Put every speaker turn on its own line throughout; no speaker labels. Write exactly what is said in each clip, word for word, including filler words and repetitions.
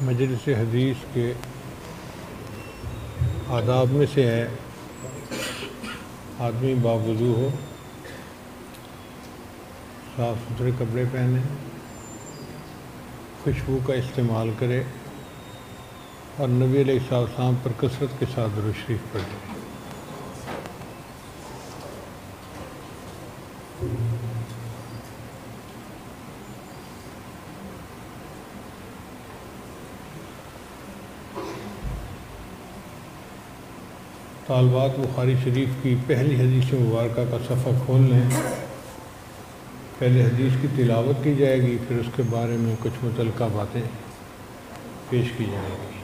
مجلس حدیث کے آداب میں سے ہے آدمی باوضو ہو، صاف ستھرے کپڑے پہنے، خوشبو کا استعمال کرے اور نبی علیہ السلام پر کثرت کے ساتھ درود شریف پڑھے۔ طالبات بخاری شریف کی پہلی حدیث مبارکہ کا صفحہ کھول لیں۔ پہلے حدیث کی تلاوت کی جائے گی، پھر اس کے بارے میں کچھ متعلقہ باتیں پیش کی جائیں گی۔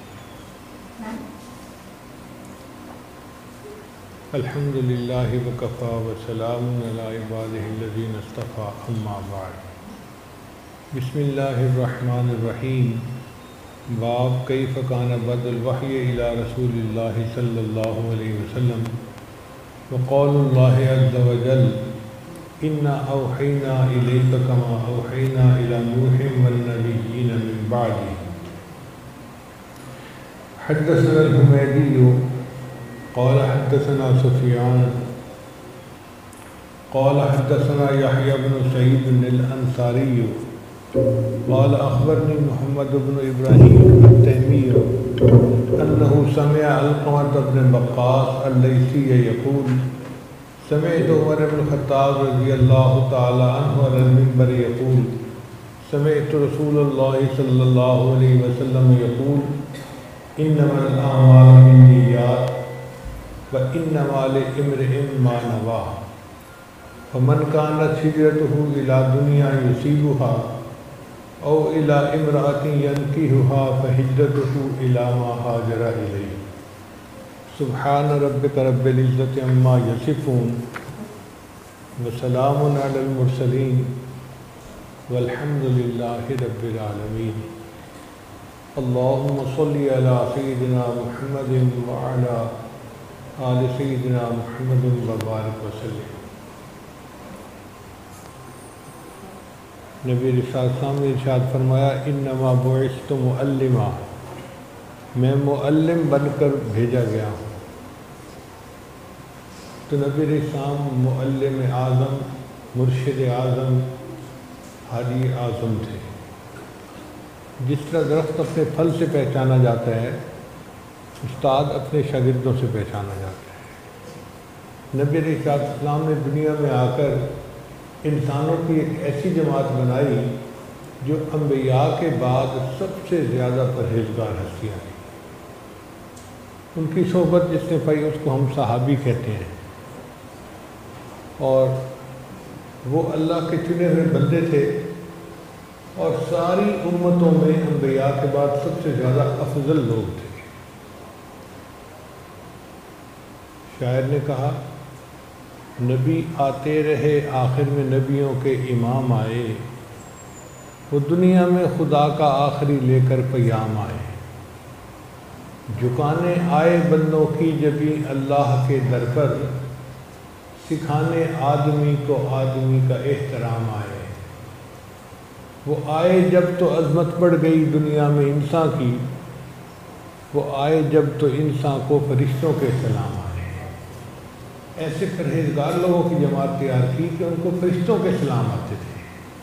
الحمد للہ وکفیٰ وسلام علی عبادہ الذین اصطفیٰ، اما بعد۔ بسم اللہ الرحمن الرحیم۔ باب کیف کان بدء الوحی الی رسول اللہ صلی اللہ علیہ وسلم وقول اللہ عز وجل انا اوحینا الیک کما اوحینا الی نوح والنبیین من بعدہ۔ حدثنا الحمیدی قال حدثنا سفیان قال حدثنا یحیی بن سعید الانصاری قال اخبرني محمد بن ابراہیم التیمی انه سمع علقمة بن وقاص الليثي يقول سمعت عمر بن الخطاب رضی اللہ تعالی عنہ على المنبر يقول سمعت رسول اللہ صلی اللہ علیہ وسلم يقول انما الاعمال بالنیات وانما لامرئ ما نوى فمن كانت هجرته الى دنیا يصيبها او الى امرأة ينكحها فهجرته الى ما هاجر اليه۔ سبحان ربك رب العزة عما يصفون وسلام على المرسلين والحمد لله رب العالمين۔ اللهم صل على سيدنا محمد وعلى آل سيدنا محمد وبارك وسلم۔ نبی رسالت صلی اللہ علیہ وسلم نے ارشاد فرمایا انما بعثت معلما، میں معلم بن کر بھیجا گیا ہوں۔ تو نبی علیہ السلام معلم اعظم، مرشد اعظم، ہادی اعظم تھے۔ جس طرح درخت اپنے پھل سے پہچانا جاتا ہے، استاد اپنے شاگردوں سے پہچانا جاتا ہے۔ نبی علیہ السلام نے دنیا میں آ کر انسانوں کی ایک ایسی جماعت بنائی جو انبیاء کے بعد سب سے زیادہ پرہیزگار ہستیاں ہیں۔ ان کی صحبت جس نے پائی اس کو ہم صحابی کہتے ہیں، اور وہ اللہ کے چنے ہوئے بندے تھے اور ساری امتوں میں انبیاء کے بعد سب سے زیادہ افضل لوگ تھے۔ شاعر نے کہا نبی آتے رہے آخر میں نبیوں کے امام آئے، وہ دنیا میں خدا کا آخری لے کر پیام آئے۔ جھکانے آئے بندوں کی جبیں اللہ کے در پر، سکھانے آدمی کو آدمی کا احترام آئے۔ وہ آئے جب تو عظمت بڑھ گئی دنیا میں انسان کی، وہ آئے جب تو انسان کو فرشتوں کے سلام آئے۔ ایسے پرہیزگار لوگوں کی جماعت تیار کی کہ ان کو فرشتوں کے سلام آتے تھے۔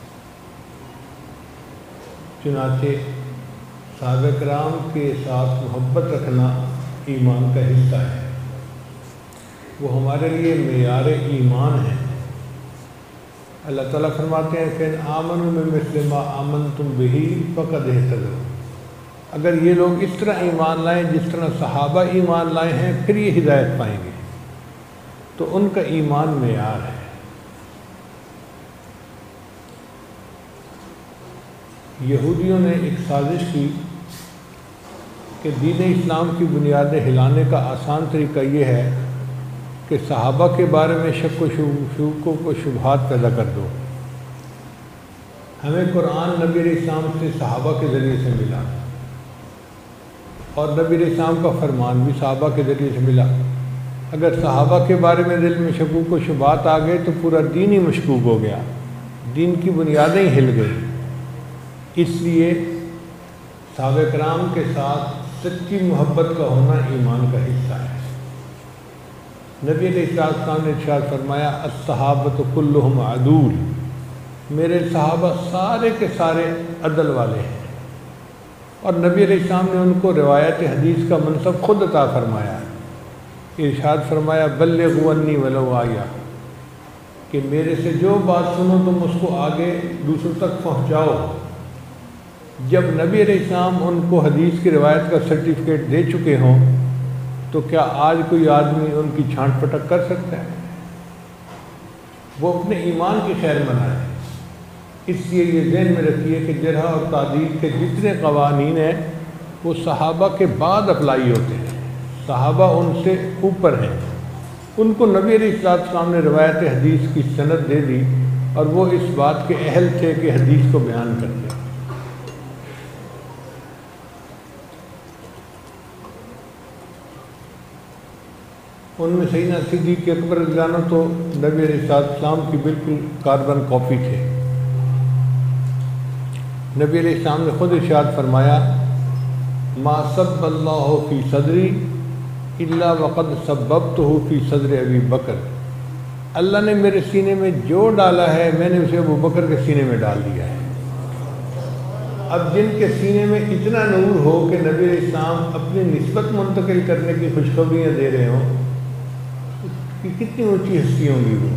چنانچہ صحابہ کرام کے ساتھ محبت رکھنا ایمان کا حصہ ہے، وہ ہمارے لیے معیار ایمان ہے۔ اللہ تعالیٰ فرماتے ہیں کہ آمنوا بمثل ما آمنتم بہ فقد اہتدوا۔ اگر یہ لوگ اس طرح ایمان لائیں جس طرح صحابہ ایمان لائے ہیں، پھر یہ ہدایت پائیں گے۔ تو ان کا ایمان معیار ہے۔ یہودیوں نے ایک سازش کی کہ دین اسلام کی بنیادیں ہلانے کا آسان طریقہ یہ ہے کہ صحابہ کے بارے میں شک و شکوک و شبہات پیدا کر دو۔ ہمیں قرآن نبی علیہ السلام سے صحابہ کے ذریعے سے ملا، اور نبی علیہ السلام کا فرمان بھی صحابہ کے ذریعے سے ملا۔ اگر صحابہ کے بارے میں دل میں شکوک و شبہات آ گئے تو پورا دین ہی مشکوک ہو گیا، دین کی بنیادیں ہل گئی۔ اس لیے صحابہ کرام کے ساتھ سچی محبت کا ہونا ایمان کا حصہ ہے۔ نبی علیہ السلام نے ارشاد فرمایا الصحابۃ کلہم عدول، میرے صحابہ سارے کے سارے عدل والے ہیں، اور نبی علیہ السلام نے ان کو روایت حدیث کا منصب خود عطا فرمایا۔ ارشاد فرمایا بلغوا عنی ولو آیا، کہ میرے سے جو بات سنو تم اس کو آگے دوسروں تک پہنچاؤ۔ جب نبی علیہ السلام ان کو حدیث کی روایت کا سرٹیفکیٹ دے چکے ہوں تو کیا آج کوئی آدمی ان کی چھانٹ پٹک کر سکتا ہے؟ وہ اپنے ایمان کی خیر منائے۔ اس لیے یہ ذہن میں رکھیے کہ جرح اور تعدیل کے جتنے قوانین ہیں وہ صحابہ کے بعد اپلائی ہوتے ہیں، صحابہ ان سے اوپر ہیں۔ ان کو نبی علیہ السلام نے روایت حدیث کی سند دے دی اور وہ اس بات کے اہل تھے کہ حدیث کو بیان کرتے۔ ان میں سیدنا صدیق اکبر رضی اللہ عنہ تو نبی علیہ السلام کی بالکل کاربن کاپی تھے۔ نبی علیہ السلام نے خود ارشاد فرمایا ما سب اللہ فی صدری الا وقد سببتہ فی صدر ابی بکر، اللہ نے میرے سینے میں جو ڈالا ہے میں نے اسے ابو بکر کے سینے میں ڈال دیا ہے۔ اب جن کے سینے میں اتنا نور ہو کہ نبی علیہ السلام اپنی نسبت منتقل کرنے کی خوشخبریاں دے رہے ہوں کہ کتنی اونچی ہستی ہوں گی وہ۔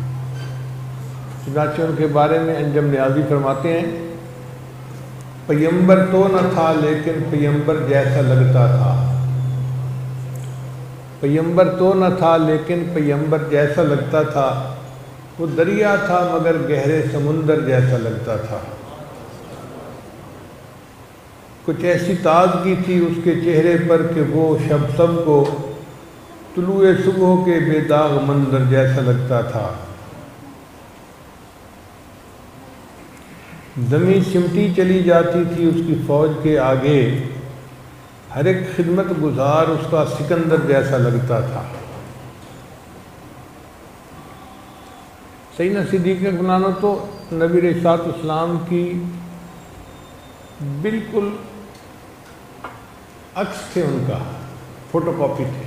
چنانچہ ان کے بارے میں انجم نیازی فرماتے ہیں پیمبر تو نہ تھا لیکن پیمبر جیسا لگتا تھا، پیمبر تو نہ تھا لیکن پیمبر جیسا لگتا تھا، وہ دریا تھا مگر گہرے سمندر جیسا لگتا تھا۔ کچھ ایسی تازگی تھی اس کے چہرے پر کہ وہ شب سب کو طلوع صبح کے بے داغ منظر جیسا لگتا تھا۔ زمین سمٹی چلی جاتی تھی اس کی فوج کے آگے، ہر ایک خدمت گزار اس کا سکندر جیسا لگتا تھا۔ سیدنا صدیق اکبر تو نبی علیہ السلام کی بالکل عکس تھے، ان کا فوٹو کاپی تھے۔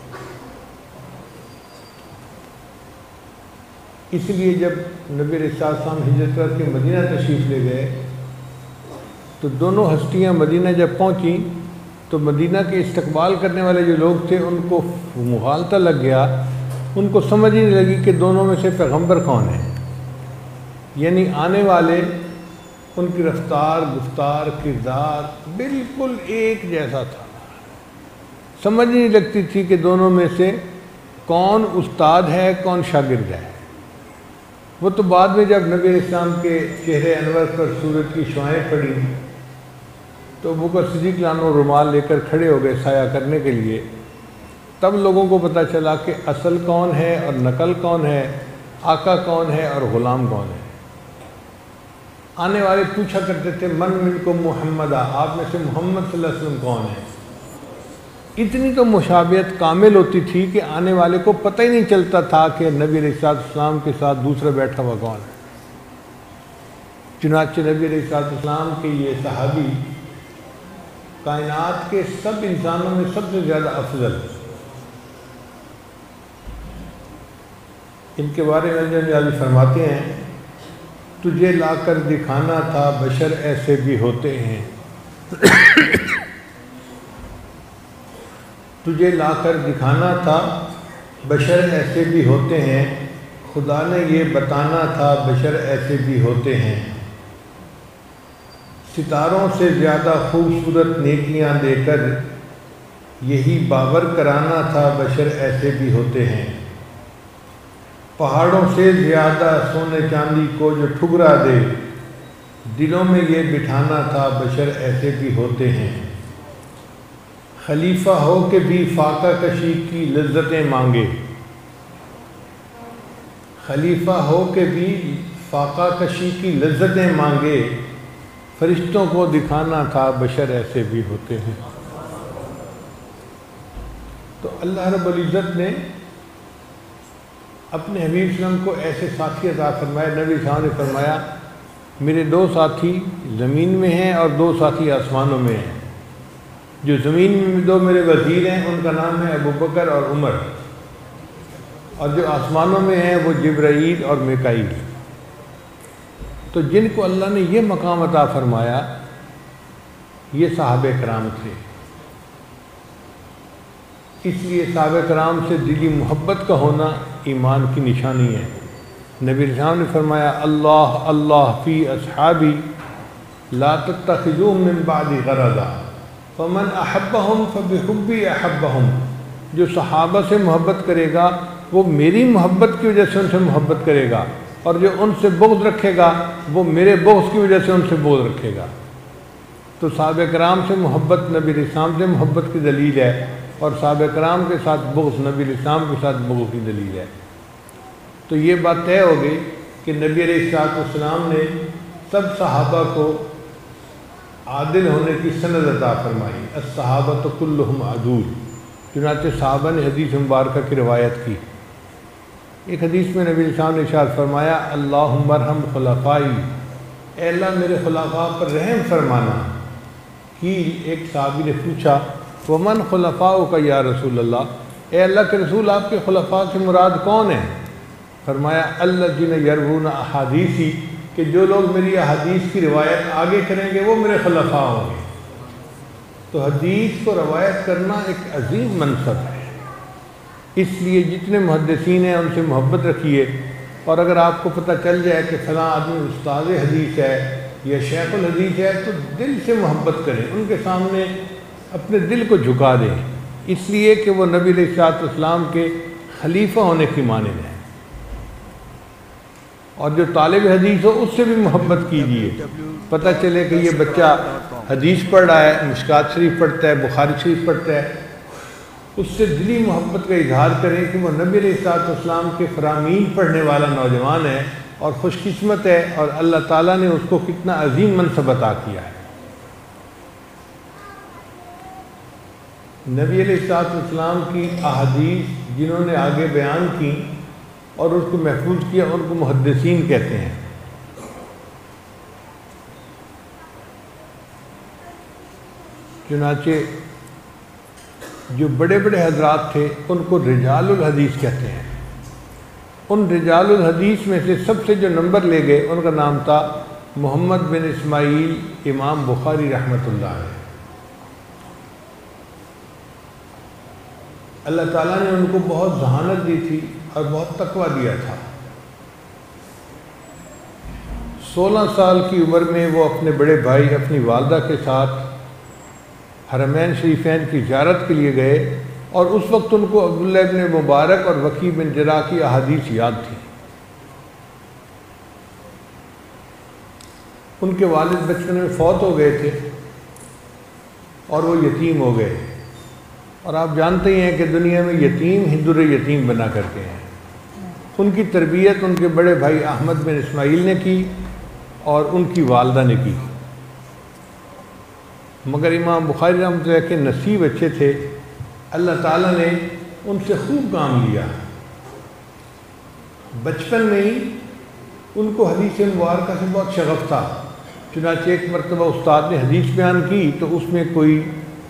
اس لیے جب نبی علیہ السلام ہجرت کر کے مدینہ تشریف لے گئے تو دونوں ہستیاں مدینہ جب پہنچیں تو مدینہ کے استقبال کرنے والے جو لوگ تھے ان کو مغالطہ لگ گیا، ان کو سمجھ ہی نہیں لگی کہ دونوں میں سے پیغمبر کون ہے۔ یعنی آنے والے ان کی رفتار، گفتار، کردار بالکل ایک جیسا تھا، سمجھ نہیں لگتی تھی کہ دونوں میں سے کون استاد ہے کون شاگرد ہے۔ وہ تو بعد میں جب نبی علیہ السلام کے چہرے انور پر سورج کی شعائیں پڑی تو ابو بکر صدیق لانو رومال لے کر کھڑے ہو گئے سایہ کرنے کے لیے، تب لوگوں کو پتہ چلا کہ اصل کون ہے اور نقل کون ہے، آقا کون ہے اور غلام کون ہے۔ آنے والے پوچھا کرتے تھے من منکم محمدہ، آپ میں سے محمد صلی اللہ علیہ وسلم کون ہے۔ اتنی تو مشابہت کامل ہوتی تھی کہ آنے والے کو پتہ ہی نہیں چلتا تھا کہ نبی علیہ السلام کے ساتھ دوسرا بیٹھا ہوا کون ہے۔ چنانچہ نبی علیہ السلام کے یہ صحابی کائنات کے سب انسانوں میں سب سے زیادہ افضل، ان کے بارے میں جو نیازی فرماتے ہیں تجھے لا کر دکھانا تھا بشر ایسے بھی ہوتے ہیں، تجھے لا کر دکھانا تھا بشر ایسے بھی ہوتے ہیں، خدا نے یہ بتانا تھا بشر ایسے بھی ہوتے ہیں، ستاروں سے زیادہ خوبصورت نیکیاں دے کر یہی باور کرانا تھا بشر ایسے بھی ہوتے ہیں، پہاڑوں سے زیادہ سونے چاندی کو جو ٹھکرا دے دلوں میں یہ بٹھانا تھا بشر ایسے بھی ہوتے ہیں، خلیفہ ہو کے بھی فاقہ کشی کی لذتیں مانگے، خلیفہ ہو کے بھی فاقہ کشی کی لذتیں مانگے، فرشتوں کو دکھانا تھا بشر ایسے بھی ہوتے ہیں۔ تو اللہ رب العزت نے اپنے حبیب صلی اللہ علیہ وسلم کو ایسے ساتھی عطا فرمائے۔ نبی صلی اللہ علیہ وسلم نے فرمایا میرے دو ساتھی زمین میں ہیں اور دو ساتھی آسمانوں میں ہیں۔ جو زمین میں دو میرے وزیر ہیں ان کا نام ہے ابو بکر اور عمر، اور جو آسمانوں میں ہیں وہ جبرائیل اور میکائیل۔ تو جن کو اللہ نے یہ مقام عطا فرمایا یہ صحابہ کرام تھے۔ اس لیے صحابہ کرام سے دلی محبت کا ہونا ایمان کی نشانی ہے۔ نبی رسول نے فرمایا اللہ اللہ فی اصحابی لا تتخذوهم من بعد غرضا فمن احبهم فبحبی احبهم۔ جو صحابہ سے محبت کرے گا وہ میری محبت کی وجہ سے ان سے محبت کرے گا، اور جو ان سے بغض رکھے گا وہ میرے بغض کی وجہ سے ان سے بغض رکھے گا۔ تو صحابہ کرام سے محبت نبی اسلام سے محبت کی دلیل ہے، اور صحابہ کرام کے ساتھ بغض نبی اسلام کے ساتھ بغض کی دلیل ہے۔ تو یہ بات طے ہو گئی کہ نبی علیہ السلام نے سب صحابہ کو عادل ہونے کی سند عطا فرمائی۔ الصحابۃ کلہم عدول، چنانچہ صحابہ نے حدیث مبارکہ کی روایت کی۔ ایک حدیث میں نبی اسلام نے ارشاد فرمایا اللہم ارحم خلفائی، اے اللہ میرے خلفاء پر رحم فرمانا۔ کہ ایک صحابی نے پوچھا ومن خلفاؤک یا رسول اللہ، اے اللہ کے رسول آپ کے خلفاء سے مراد کون ہیں؟ فرمایا الذین یروون احادیثی، کہ جو لوگ میری احادیث کی روایت آگے کریں گے وہ میرے خلفاء ہوں گے۔ تو حدیث کو روایت کرنا ایک عظیم منصب ہے، اس لیے جتنے محدثین ہیں ان سے محبت رکھیے، اور اگر آپ کو پتہ چل جائے کہ فلاں آدمی استاد حدیث ہے یا شیخ الحدیث ہے تو دل سے محبت کریں، ان کے سامنے اپنے دل کو جھکا دیں، اس لیے کہ وہ نبی علیہ السلام کے خلیفہ ہونے کی مانند ہے۔ اور جو طالب حدیث ہو اس سے بھی محبت کیجیے، پتہ چلے کہ یہ بچہ حدیث پڑھ رہا ہے، مشکات شریف پڑھتا ہے، بخاری شریف پڑھتا ہے، اس سے دلی محبت کا اظہار کریں کہ وہ نبی علیہ السلام کے فرامین پڑھنے والا نوجوان ہے اور خوش قسمت ہے، اور اللہ تعالیٰ نے اس کو کتنا عظیم منصب عطا کیا ہے۔ نبی علیہ السلام کی احادیث جنہوں نے آگے بیان کی اور اس کو محفوظ کیا ان کو محدثین کہتے ہیں۔ چنانچہ جو بڑے بڑے حضرات تھے ان کو رجال الحدیث کہتے ہیں۔ ان رجال الحدیث میں سے سب سے جو نمبر لے گئے ان کا نام تھا محمد بن اسماعیل امام بخاری رحمۃ اللہ علیہ۔ اللہ تعالیٰ نے ان کو بہت ذہانت دی تھی اور بہت تقویٰ دیا تھا۔ سولہ سال کی عمر میں وہ اپنے بڑے بھائی اپنی والدہ کے ساتھ حرمین شریفین کی زیارت کے لیے گئے، اور اس وقت ان کو عبداللہ ابن مبارک اور وکیع بن جراح کی احادیث یاد تھی۔ ان کے والد بچپن میں فوت ہو گئے تھے اور وہ یتیم ہو گئے، اور آپ جانتے ہی ہیں کہ دنیا میں یتیم ہی در یتیم بنا کرتے ہیں۔ ان کی تربیت ان کے بڑے بھائی احمد بن اسماعیل نے کی اور ان کی والدہ نے کی، مگر امام بخاری رحمۃ اللہ کے نصیب اچھے تھے، اللہ تعالیٰ نے ان سے خوب کام لیا۔ بچپن میں ہی ان کو حدیث مبارکہ سے بہت شغف تھا، چنانچہ ایک مرتبہ استاد نے حدیث بیان کی تو اس میں کوئی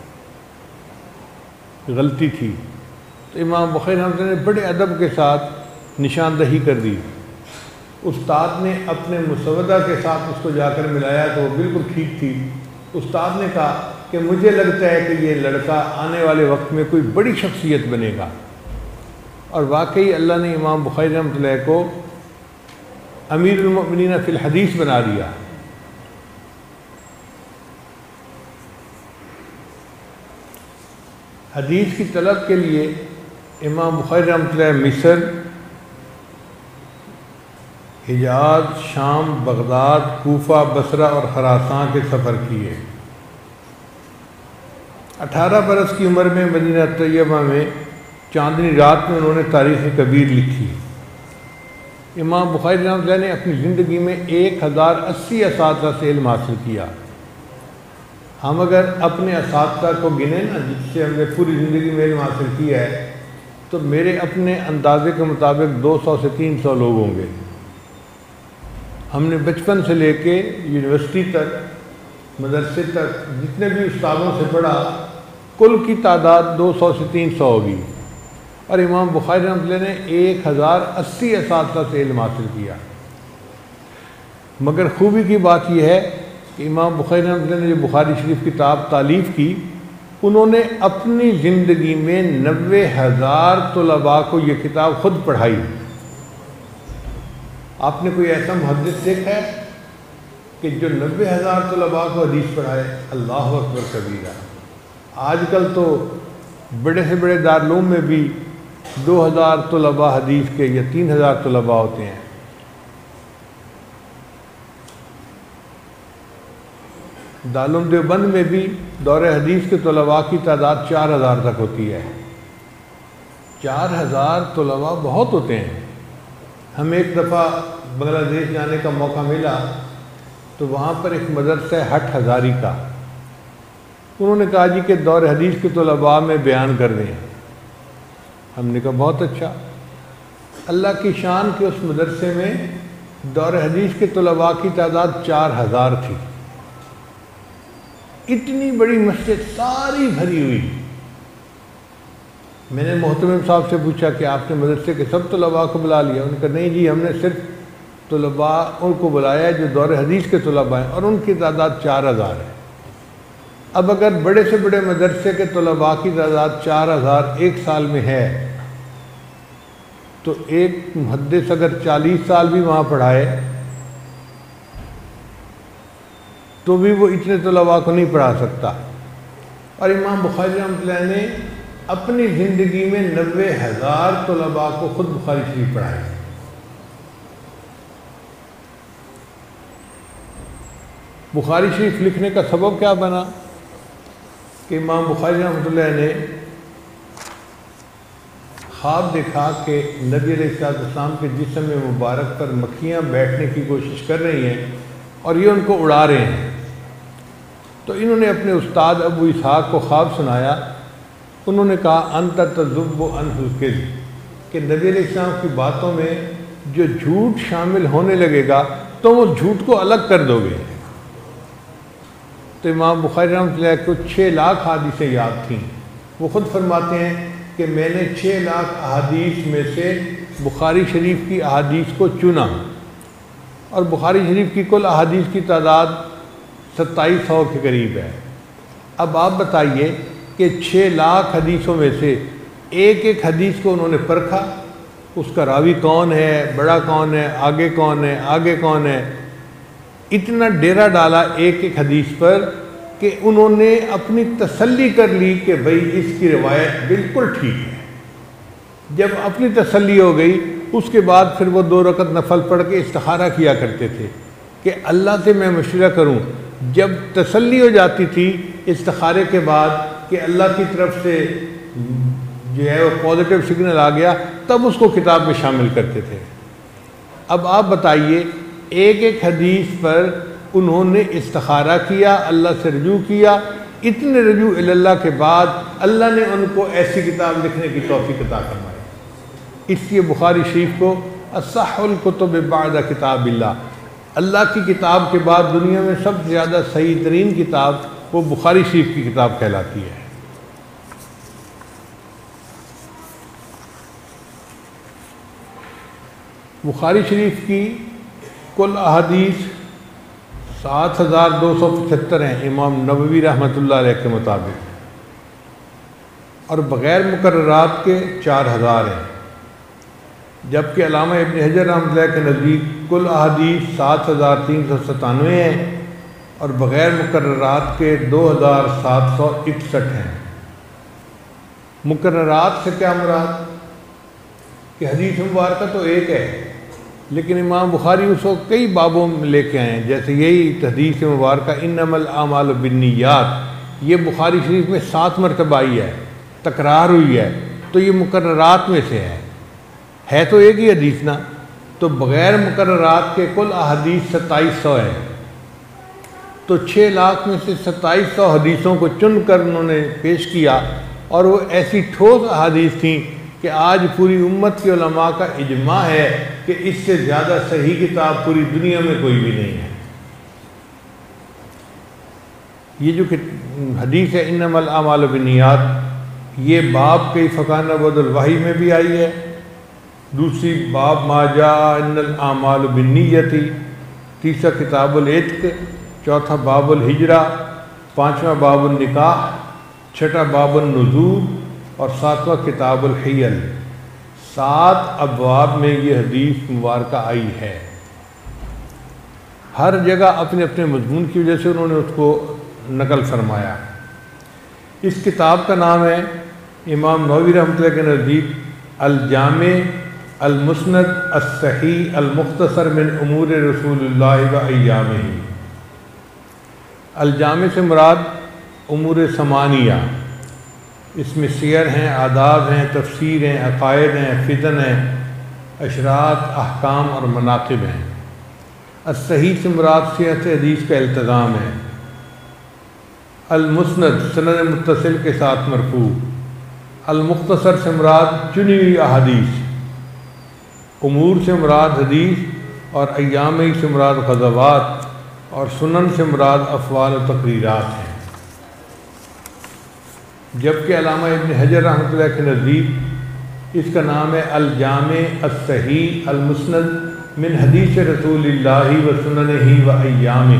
غلطی تھی، تو امام بخاری رحمۃ اللہ نے بڑے ادب کے ساتھ نشاندہی کر دی۔ استاد نے اپنے مسودہ کے ساتھ اس کو جا کر ملایا تو وہ بالکل ٹھیک تھی۔ استاد نے کہا کہ مجھے لگتا ہے کہ یہ لڑکا آنے والے وقت میں کوئی بڑی شخصیت بنے گا، اور واقعی اللہ نے امام بخاری رحمۃ اللہ کو امیر المؤمنین فی الحدیث بنا دیا۔ حدیث کی طلب کے لیے امام بخاری رحمۃ اللہ مصر، حجاز، شام، بغداد، کوفہ، بصرہ اور خراساں کے سفر کیے۔ اٹھارہ برس کی عمر میں مدینہ طیبہ میں چاندنی رات میں انہوں نے تاریخ کبیر لکھی۔ امام بخاری رحمۃ اللہ نے اپنی زندگی میں ایک ہزار اسی اساتذہ سے علم حاصل کیا۔ ہم اگر اپنے اساتذہ کو گنیں نا جس سے ہم نے پوری زندگی میں علم حاصل کیا ہے تو میرے اپنے اندازے کے مطابق دو سو سے تین سو لوگ ہوں گے۔ ہم نے بچپن سے لے کے یونیورسٹی تک مدرسے تک جتنے بھی استادوں سے پڑھا کل کی تعداد دو سو سے تین سو ہوگی، اور امام بخاری رحمۃ اللہ نے ایک ہزار اسی اساتذہ سے علم حاصل کیا۔ مگر خوبی کی بات یہ ہے کہ امام بخاری رحمۃ اللہ نے جو بخاری شریف کتاب تالیف کی، انہوں نے اپنی زندگی میں نوے ہزار طلباء کو یہ کتاب خود پڑھائی۔ آپ نے کوئی ایسا محدث دیکھا ہے کہ جو نوے ہزار طلباء کو حدیث پڑھائے؟ اللہ اکبر کبیرہ۔ آج کل تو بڑے سے بڑے دارالعلوم میں بھی دو ہزار طلباء حدیث کے یا تین ہزار طلباء ہوتے ہیں۔ دارالعلوم دیوبند میں بھی دور حدیث کے طلباء کی تعداد چار ہزار تک ہوتی ہے۔ چار ہزار طلباء بہت ہوتے ہیں۔ ہمیں ایک دفعہ بنگلہ دیش جانے کا موقع ملا تو وہاں پر ایک مدرسہ ہے ہٹھ ہزاری کا، انہوں نے کہا جی کہ دور حدیث کے طلباء میں بیان کر دیں۔ ہم نے کہا بہت اچھا۔ اللہ کی شان کے اس مدرسے میں دور حدیث کے طلباء کی تعداد چار ہزار تھی۔ اتنی بڑی مسجد ساری بھری ہوئی۔ میں نے محتمم صاحب سے پوچھا کہ آپ نے مدرسے کے سب طلباء کو بلا لیا؟ انہوں نے کہا نہیں جی، ہم نے صرف طلباء ان کو بلایا ہے جو دور حدیث کے طلباء ہیں، اور ان کی تعداد چار ہزار ہے۔ اب اگر بڑے سے بڑے مدرسے کے طلباء کی تعداد چار ہزار ایک سال میں ہے تو ایک محدث اگر چالیس سال بھی وہاں پڑھائے تو بھی وہ اتنے طلباء کو نہیں پڑھا سکتا۔ اور امام بخاری رحمۃ اللہ نے اپنی زندگی میں نوے ہزار طلباء کو خود بخاری شریف پڑھائے۔ بخاری شریف لکھنے کا سبب کیا بنا کہ امام بخاری رحمۃ اللہ نے خواب دیکھا کہ نبی علیہ السلام کے جسم مبارک پر مکھیاں بیٹھنے کی کوشش کر رہی ہیں اور یہ ان کو اڑا رہے ہیں۔ تو انہوں نے اپنے استاد ابو اسحاق کو خواب سنایا۔ انہوں نے کہا انت تذب عنہ الکذب، کہ نبی علیہ السلام کی باتوں میں جو جھوٹ شامل ہونے لگے گا تو وہ جھوٹ کو الگ کر دو گے۔ تو امام بخاری رحمۃ اللہ کو چھ لاکھ حدیثیں یاد تھیں۔ وہ خود فرماتے ہیں کہ میں نے چھ لاکھ احادیث میں سے بخاری شریف کی احادیث کو چنا، اور بخاری شریف کی کل احادیث کی تعداد ستائیس سو کے قریب ہے۔ اب آپ بتائیے کہ چھ لاکھ حدیثوں میں سے ایک ایک حدیث کو انہوں نے پرکھا، اس کا راوی کون ہے، بڑا کون ہے، آگے کون ہے، آگے کون ہے، اتنا ڈیرا ڈالا ایک ایک حدیث پر کہ انہوں نے اپنی تسلی کر لی کہ بھئی اس کی روایت بالکل ٹھیک ہے۔ جب اپنی تسلی ہو گئی اس کے بعد پھر وہ دو رکعت نفل پڑھ کے استخارہ کیا کرتے تھے کہ اللہ سے میں مشورہ کروں۔ جب تسلی ہو جاتی تھی استخارے کے بعد کہ اللہ کی طرف سے جو ہے وہ پازیٹیو سگنل آ گیا، تب اس کو کتاب میں شامل کرتے تھے۔ اب آپ بتائیے ایک ایک حدیث پر انہوں نے استخارہ کیا، اللہ سے رجوع کیا، اتنے رجوع اللہ کے بعد اللہ نے ان کو ایسی کتاب لکھنے کی توفیق عطا فرمائی۔ اس لیے بخاری شریف کو اصح الکتب بعد کتاب اللہ، اللہ کی کتاب کے بعد دنیا میں سب سے زیادہ صحیح ترین کتاب وہ بخاری شریف کی کتاب کہلاتی ہے۔ بخاری شریف کی کل احادیث سات ہزار دو سو پچہتر ہیں امام نووی رحمۃ اللہ علیہ کے مطابق، اور بغیر مقررات کے چار ہزار ہیں، جبکہ علامہ ابن حجر رحمۃ اللہ کے نزدیک کل احادیث سات ہزار تین سو ستانوے ہیں اور بغیر مقررات کے دو ہزار سات سو اکسٹھ ہیں۔ مقررات سے کیا مراد کہ حدیث مبارکہ تو ایک ہے، لیکن امام بخاری اس کو کئی بابوں میں لے کے آئے ہیں، جیسے یہی حدیث مبارکہ انما الاعمال بالنیات، یہ بخاری شریف میں سات مرتبہ آئی ہے، تکرار ہوئی ہے، تو یہ مقررات میں سے ہے ہے تو ایک ہی حدیث نا، تو بغیر مقررات کے کل احادیث ستائیس سو ہیں۔ تو چھ لاکھ میں سے ستائیس سو حدیثوں کو چن کر انہوں نے پیش کیا، اور وہ ایسی ٹھوس احادیث تھیں کہ آج پوری امت کے علماء کا اجماع ہے کہ اس سے زیادہ صحیح کتاب پوری دنیا میں کوئی بھی نہیں ہے۔ یہ جو حدیث ہے انما الاعمال بالنیات، یہ باب کیف کان بدء الوحی میں بھی آئی ہے، دوسری باب ما جاء ان الاعمال بالنیت، تیسرا کتاب العتق، چوتھا باب الہجرہ، پانچواں باب النکاح، چھٹا باب النذور اور ساتواں کتاب الحیل۔ سات ابواب میں یہ حدیث مبارکہ آئی ہے۔ ہر جگہ اپنے اپنے مضمون کی وجہ سے انہوں نے اس کو نقل فرمایا۔ اس کتاب کا نام ہے امام نووی رحمۃ اللہ کے نزدیک الجامع المسند الصحیح المختصر من امور رسول اللہ و ایامہ۔ الجامع سے مراد امور ثمانیہ، اس میں سیر ہیں، آداب ہیں، تفسیر ہیں، عقائد ہیں، فتن ہیں، اشراط، احکام اور مناقب ہیں۔ الصحیح سے مراد صحت حدیث کا التزام ہے۔ المسند سند متصل کے ساتھ مرفوع۔ المختصر سے مراد چنی ہوئی احادیث۔ امور سے مراد حدیث اور ایامی سے مراد غزوات اور سنن سے مراد افعال و تقریرات ہیں۔ جبکہ علامہ ابن حجر رحمۃ اللہ کے نزدیک اس کا نام ہے الجامع الصحیح المسند من حدیث رسول اللہ و سننہ و ایامہ۔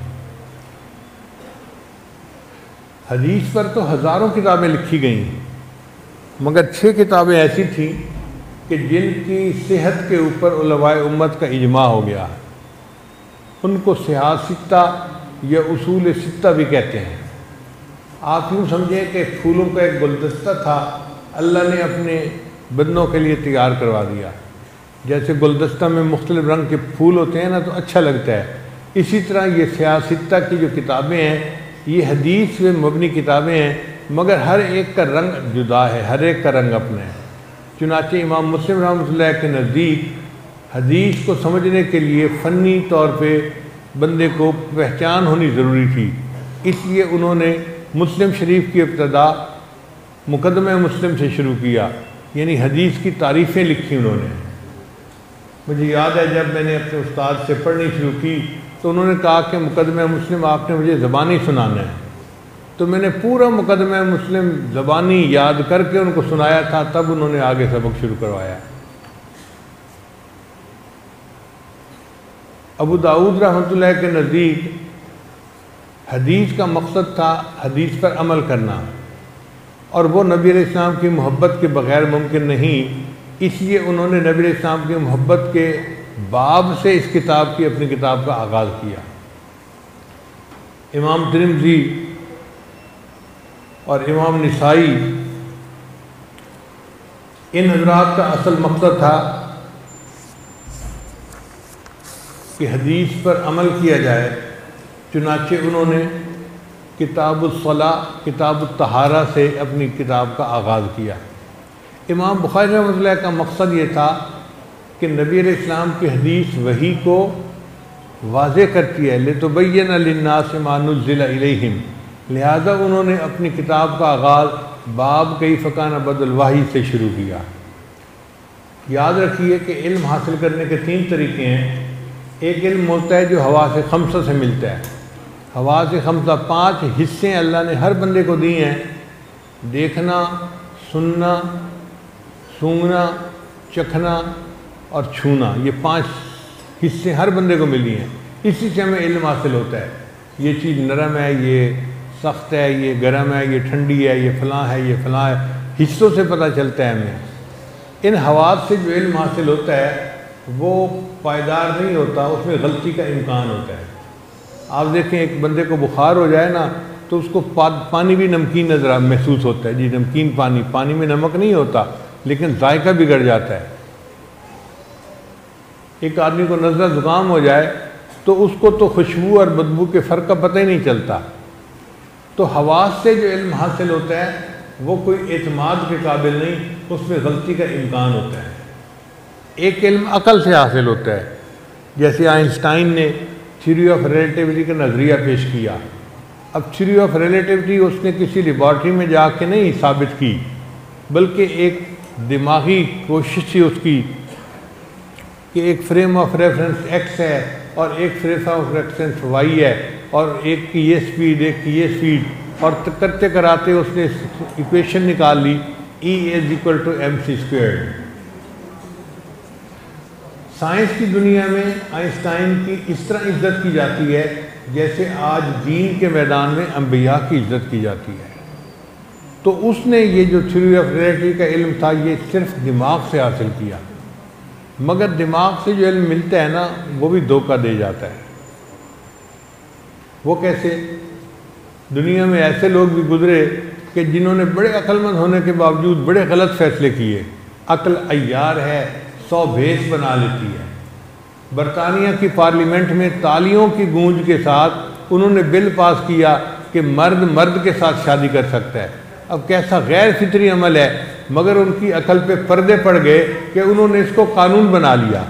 حدیث پر تو ہزاروں کتابیں لکھی گئیں، مگر چھ کتابیں ایسی تھیں کہ جن کی صحت کے اوپر علماء امت کا اجماع ہو گیا، ان کو صحاح ستہ یا اصول ستہ بھی کہتے ہیں۔ آپ یوں سمجھیں کہ پھولوں کا ایک گلدستہ تھا، اللہ نے اپنے بندوں کے لیے تیار کروا دیا۔ جیسے گلدستہ میں مختلف رنگ کے پھول ہوتے ہیں نا تو اچھا لگتا ہے، اسی طرح یہ صحاح ستہ کی جو کتابیں ہیں یہ حدیث پہ مبنی کتابیں ہیں، مگر ہر ایک کا رنگ جدا ہے، ہر ایک کا رنگ اپنا ہے۔ چنانچہ امام مسلم رحمۃ اللہ کے نزدیک حدیث کو سمجھنے کے لیے فنی طور پہ بندے کو پہچان ہونی ضروری تھی، اس لیے انہوں نے مسلم شریف کی ابتدا مقدمہ مسلم سے شروع کیا، یعنی حدیث کی تعریفیں لکھی انہوں نے۔ مجھے یاد ہے جب میں نے اپنے استاد سے پڑھنی شروع کی تو انہوں نے کہا کہ مقدمہ مسلم آپ نے مجھے زبانی سنانا ہے، تو میں نے پورا مقدمہ مسلم زبانی یاد کر کے ان کو سنایا تھا، تب انہوں نے آگے سبق شروع کروایا۔ ابو داؤد رحمۃ اللہ کے نزدیک حدیث کا مقصد تھا حدیث پر عمل کرنا، اور وہ نبی علیہ السلام کی محبت کے بغیر ممکن نہیں، اس لیے انہوں نے نبی علیہ السلام کی محبت کے باب سے اس کتاب کی اپنی کتاب کا آغاز کیا۔ امام ترمذی اور امام نسائی ان حضرات کا اصل مقصد تھا کہ حدیث پر عمل کیا جائے، چنانچہ انہوں نے کتاب الصلاۃ کتاب الطہارہ سے اپنی کتاب کا آغاز کیا۔ امام بخاری رحمۃ اللہ کا مقصد یہ تھا کہ نبی علیہ السلام کی حدیث وحی کو واضح کرتی ہے، لِتُبَيِّنَ لِلنَّاسِ مَا نُزِّلَ إِلَيْهِمْ، لہذا انہوں نے اپنی کتاب کا آغاز باب کیف کان بدء الوحی سے شروع کیا۔ یاد رکھیے کہ علم حاصل کرنے کے تین طریقے ہیں۔ ایک علم ہوتا ہے جو حواس خمسہ سے ملتا ہے۔ حواس خمسہ پانچ حصے اللہ نے ہر بندے کو دیے ہیں، دیکھنا، سننا، سونگنا، چکھنا اور چھونا، یہ پانچ حصے ہر بندے کو ملی ہیں، اسی سے ہمیں علم حاصل ہوتا ہے۔ یہ چیز نرم ہے، یہ سخت ہے، یہ گرم ہے، یہ ٹھنڈی ہے، یہ فلاں ہے، یہ فلاں ہے، حصوں سے پتہ چلتا ہے ہمیں۔ ان حواس سے جو علم حاصل ہوتا ہے وہ پائیدار نہیں ہوتا، اس میں غلطی کا امکان ہوتا ہے۔ آپ دیکھیں ایک بندے کو بخار ہو جائے نا تو اس کو پانی بھی نمکین نظر محسوس ہوتا ہے، جی نمکین پانی، پانی میں نمک نہیں ہوتا لیکن ذائقہ بگڑ جاتا ہے۔ ایک آدمی کو نزلہ زکام ہو جائے تو اس کو تو خوشبو اور بدبو کے فرق کا پتہ ہی نہیں چلتا۔ تو حواس سے جو علم حاصل ہوتا ہے وہ کوئی اعتماد کے قابل نہیں، اس میں غلطی کا امکان ہوتا ہے۔ ایک علم عقل سے حاصل ہوتا ہے، جیسے آئنسٹائن نے تھیوری آف ریلیٹیوٹی کا نظریہ پیش کیا۔ اب تھیوری آف ریلیٹیوٹی اس نے کسی لیبارٹری میں جا کے نہیں ثابت کی، بلکہ ایک دماغی کوشش تھی اس کی کہ ایک فریم آف ریفرنس ایکس ہے اور ایک فریم آف ریفرنس وائی ہے اور ایک کی یہ سپیڈ ایک کی یہ سپیڈ، اور کرتے کراتے اس نے ایکویشن نکال لی E is equal to M C squared. Science کی دنیا میں آئنسٹائن کی اس طرح عزت کی جاتی ہے جیسے آج دین کے میدان میں انبیاء کی عزت کی جاتی ہے۔ تو اس نے یہ جو تھیوری آف ریلیٹیوٹی کا علم تھا یہ صرف دماغ سے حاصل کیا، مگر دماغ سے جو علم ملتا ہے نا وہ بھی دھوکہ دے جاتا ہے۔ وہ کیسے؟ دنیا میں ایسے لوگ بھی گزرے کہ جنہوں نے بڑے عقل مند ہونے کے باوجود بڑے غلط فیصلے کیے۔ عقل عیار ہے، سو بھیس بنا لیتی ہے۔ برطانیہ کی پارلیمنٹ میں تالیوں کی گونج کے ساتھ انہوں نے بل پاس کیا کہ مرد مرد کے ساتھ شادی کر سکتا ہے۔ اب کیسا غیر فطری عمل ہے، مگر ان کی عقل پہ پردے پڑ گئے کہ انہوں نے اس کو قانون بنا لیا۔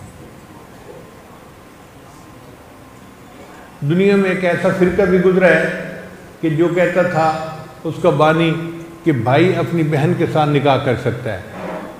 دنیا میں ایک ایسا فرقہ بھی گزرا ہے کہ جو کہتا تھا اس کا بانی کہ بھائی اپنی بہن کے ساتھ نکاح کر سکتا ہے،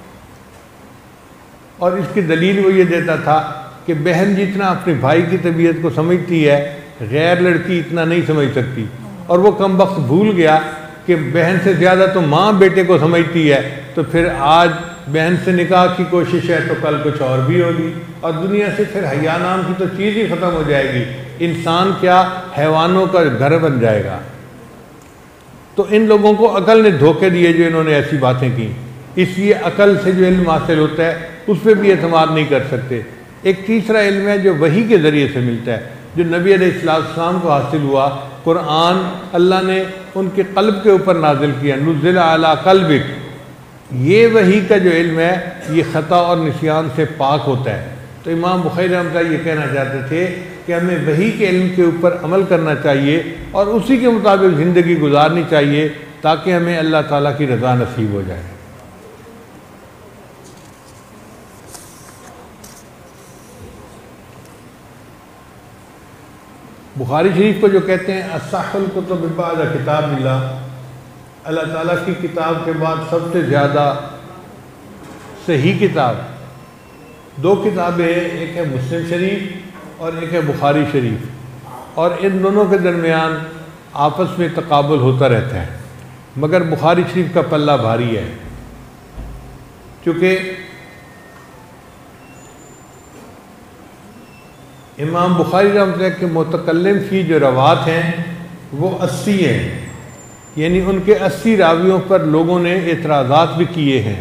اور اس کی دلیل وہ یہ دیتا تھا کہ بہن جتنا اپنے بھائی کی طبیعت کو سمجھتی ہے غیر لڑکی اتنا نہیں سمجھ سکتی، اور وہ کم وقت بھول گیا کہ بہن سے زیادہ تو ماں بیٹے کو سمجھتی ہے، تو پھر آج بہن سے نکاح کی کوشش ہے تو کل کچھ اور بھی ہوگی، اور دنیا سے پھر حیا نام کی تو چیز ہی ختم ہو جائے گی، انسان کیا حیوانوں کا گھر بن جائے گا۔ تو ان لوگوں کو عقل نے دھوکے دیے جو انہوں نے ایسی باتیں کی، اس لیے عقل سے جو علم حاصل ہوتا ہے اس پہ بھی اعتماد نہیں کر سکتے۔ ایک تیسرا علم ہے جو وحی کے ذریعے سے ملتا ہے، جو نبی علیہ السلام کو حاصل ہوا۔ قرآن اللہ نے ان کے قلب کے اوپر نازل کیا، نزل علی قلبک۔ یہ وحی کا جو علم ہے یہ خطا اور نسیان سے پاک ہوتا ہے۔ تو امام بخاری رحمۃ اللہ یہ کہنا چاہتے تھے کہ ہمیں وحی کے علم کے اوپر عمل کرنا چاہیے اور اسی کے مطابق زندگی گزارنی چاہیے تاکہ ہمیں اللہ تعالیٰ کی رضا نصیب ہو جائے۔ بخاری شریف کو جو کہتے ہیں اصح الکتب بعد کتاب اللہ، اللہ تعالیٰ کی کتاب کے بعد سب سے زیادہ صحیح کتاب دو کتابیں ہیں، ایک ہے مسلم شریف اور ایک ہے بخاری شریف، اور ان دونوں کے درمیان آپس میں تقابل ہوتا رہتا ہے، مگر بخاری شریف کا پلہ بھاری ہے، چونکہ امام بخاری رحمۃ اللہ کے متکلم کی جو روات ہیں وہ اسی ہیں، یعنی ان کے اسی راویوں پر لوگوں نے اعتراضات بھی کیے ہیں،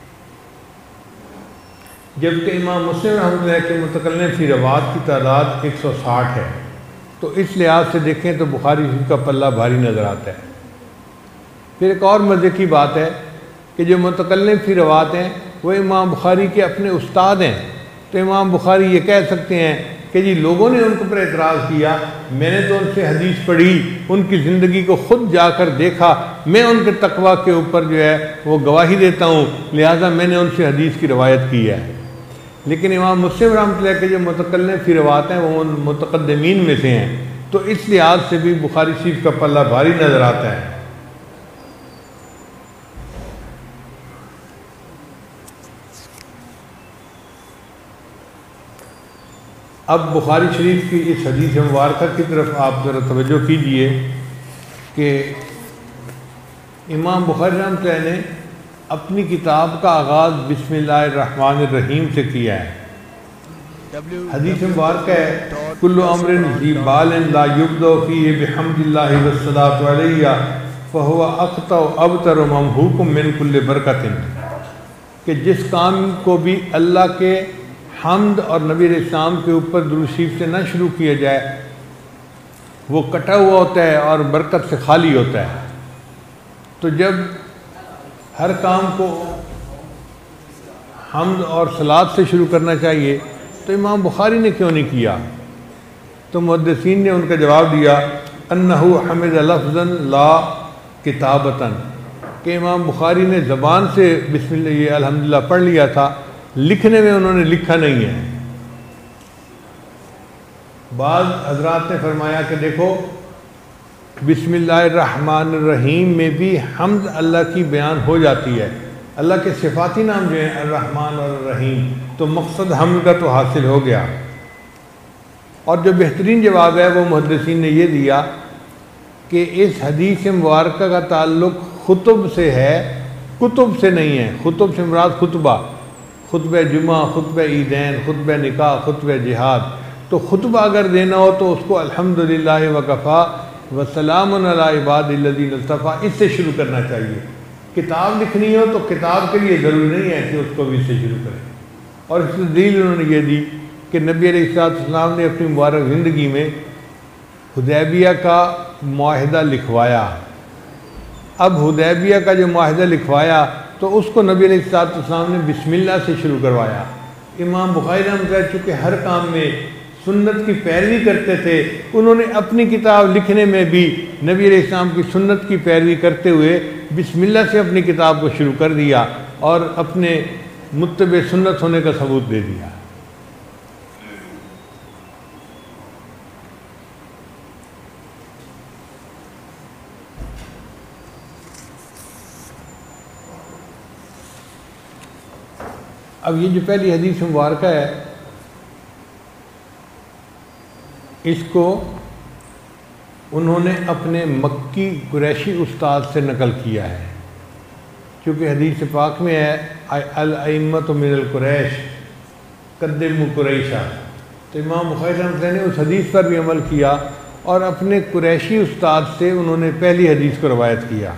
جبکہ امام مسلم رحمۃ اللہ کے متکلم کی روات کی تعداد ایک سو ساٹھ ہے۔ تو اس لحاظ سے دیکھیں تو بخاری شریف کا پلہ بھاری نظر آتا ہے۔ پھر ایک اور مزے کی بات ہے کہ جو متکلم کی روات ہیں وہ امام بخاری کے اپنے استاد ہیں، تو امام بخاری یہ کہہ سکتے ہیں کہ جی لوگوں نے ان کے اوپر اعتراض کیا، میں نے تو ان سے حدیث پڑھی، ان کی زندگی کو خود جا کر دیکھا، میں ان کے تقویٰ کے اوپر جو ہے وہ گواہی دیتا ہوں، لہٰذا میں نے ان سے حدیث کی روایت کی ہے۔ لیکن امام مسلم رحمۃ اللہ کے جو متکلم فی روات ہیں وہ ان متقدمین میں سے ہیں، تو اس لحاظ سے بھی بخاری شریف کا پلہ بھاری نظر آتا ہے۔ اب بخاری شریف کی اس حدیث مبارکہ کی طرف آپ ذرا توجہ کیجئے کہ امام بخاری رحمۃ اللہ نے اپنی کتاب کا آغاز بسم اللہ الرحمن الرحیم سے کیا ہے۔ حدیث مبارکہ ہے کل امر ذی بال لا یبدأ فیہ بحمد اللہ والصلاۃ علیہ فہو اقطع ابتر ممحوق من کل برکۃ، کہ جس کام کو بھی اللہ کے حمد اور نبی علیہ السلام کے اوپر درود شریف سے نہ شروع کیا جائے وہ کٹا ہوا ہوتا ہے اور برکت سے خالی ہوتا ہے۔ تو جب ہر کام کو حمد اور صلاۃ سے شروع کرنا چاہیے تو امام بخاری نے کیوں نہیں کیا؟ تو محدثین نے ان کا جواب دیا انہ حمد لفظا لا کتابتاً، کہ امام بخاری نے زبان سے بسم اللہ یہ الحمدللہ پڑھ لیا تھا، لکھنے میں انہوں نے لکھا نہیں ہے۔ بعض حضرات نے فرمایا کہ دیکھو بسم اللہ الرحمن الرحیم میں بھی حمد اللہ کی بیان ہو جاتی ہے، اللہ کے صفاتی نام جو ہیں الرحمن اور الرحیم، تو مقصد حمد کا تو حاصل ہو گیا۔ اور جو بہترین جواب ہے وہ محدثین نے یہ دیا کہ اس حدیث مبارکہ کا تعلق خطب سے ہے، کتب سے نہیں ہے۔ خطب سے مراد خطبہ، خطبہ جمعہ، خطبہ عیدین، خطبہ نکاح، خطبہ جہاد۔ تو خطبہ اگر دینا ہو تو اس کو الحمدللہ وکفا وسلام علی عباد الذین اصطفیٰ اس سے شروع کرنا چاہیے۔ کتاب لکھنی ہو تو کتاب کے لیے ضروری نہیں ہے کہ اس کو بھی اس سے شروع کریں۔ اور اس دلیل انہوں نے یہ دی کہ نبی علیہ الصلوۃ والسلام نے اپنی مبارک زندگی میں حدیبیہ کا معاہدہ لکھوایا۔ اب حدیبیہ کا جو معاہدہ لکھوایا تو اس کو نبی علیہ الصلوۃ والسلام نے بسم اللہ سے شروع کروایا۔ امام بخاری رحمۃ اللہ چونکہ ہر کام میں سنت کی پیروی کرتے تھے، انہوں نے اپنی کتاب لکھنے میں بھی نبی علیہ السلام کی سنت کی پیروی کرتے ہوئے بسم اللہ سے اپنی کتاب کو شروع کر دیا اور اپنے متبع سنت ہونے کا ثبوت دے دیا۔ اب یہ جو پہلی حدیث مبارکہ ہے اس کو انہوں نے اپنے مکی قریشی استاد سے نقل کیا ہے، کیونکہ حدیث پاک میں ہے الائمۃ من القریش قدموا قریشا، تو امام بخاری رحمۃ اللہ نے اس حدیث پر بھی عمل کیا اور اپنے قریشی استاد سے انہوں نے پہلی حدیث کو روایت کیا۔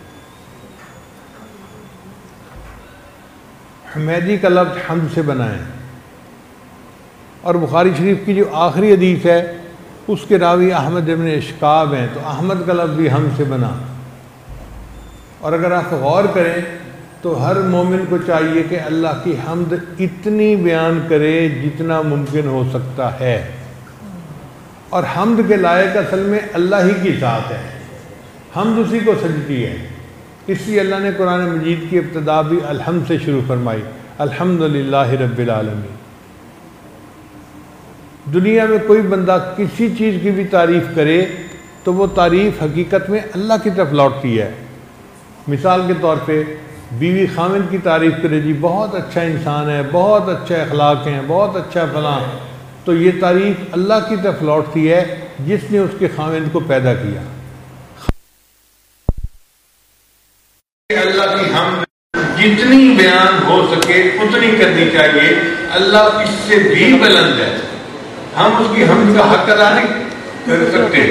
حمیدی کا لفظ حمد سے بنا ہے، اور بخاری شریف کی جو آخری حدیث ہے اس کے راوی احمد ابن اشکاب ہیں، تو احمد کا لفظ بھی حمد سے بنا۔ اور اگر آپ غور کریں تو ہر مومن کو چاہیے کہ اللہ کی حمد اتنی بیان کرے جتنا ممکن ہو سکتا ہے، اور حمد کے لائق اصل میں اللہ ہی کی ذات ہے، حمد اسی کو سجدی ہے۔ اس لیے اللہ نے قرآن مجید کی ابتدا بھی الحمد سے شروع فرمائی، الحمدللہ رب العالمین۔ دنیا میں کوئی بندہ کسی چیز کی بھی تعریف کرے تو وہ تعریف حقیقت میں اللہ کی طرف لوٹتی ہے۔ مثال کے طور پہ بیوی خاوند کی تعریف کرے، جی بہت اچھا انسان ہے، بہت اچھا اخلاق ہیں، بہت اچھا فلاں، تو یہ تعریف اللہ کی طرف لوٹتی ہے جس نے اس کے خاوند کو پیدا کیا۔ اللہ کی حمد جتنی بیان ہو سکے اتنی کرنی چاہیے، اللہ اس سے بھی بلند ہے، ہم اس کی حمد کا حق ادا نہیں کر سکتے۔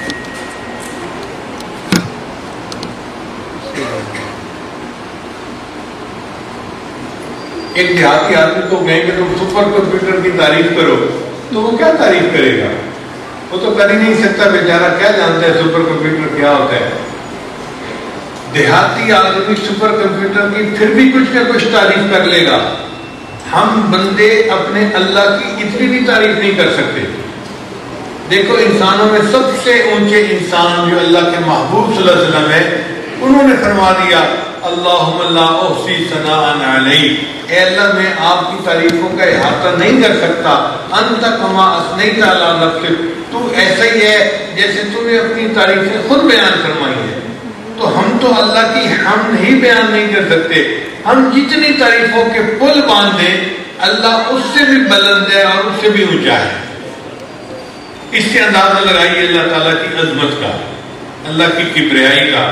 ایک دیہاتی آدمی کو کہیں کہ تم سپر کمپیوٹر کی تعریف کرو تو وہ کیا تعریف کرے گا؟ وہ تو کر ہی نہیں سکتا، بیچارہ کیا جانتا ہے سپر کمپیوٹر کیا ہوتا ہے۔ دیہاتی آدمی سپر کمپیوٹر کی پھر بھی کچھ نہ کچھ تعریف کر لے گا، ہم بندے اپنے اللہ کی اتنی بھی تعریف نہیں کر سکتے۔ دیکھو انسانوں میں سب سے اونچے انسان جو اللہ کے محبوب صلی اللہ علیہ وسلم ہے، انہوں نے فرما دیا اللہم لا احصی ثناء علیک، اے اللہ میں آپ کی تعریفوں کا احاطہ نہیں کر سکتا، انت کما اثنیت علی نفسک، تو ایسا ہی ہے جیسے تم نے اپنی تعریفیں خود بیان فرمائی ہے۔ تو ہم تو اللہ کی حمد ہی بیان نہیں کر سکتے، ہم جتنی تعریفوں کے پل باندھیں اللہ اس سے بھی بلند ہے اور اس سے بھی اونچا ہے۔ اس سے اندازہ لگائیے اللہ تعالیٰ کی عظمت کا، اللہ کی کبریائی کا۔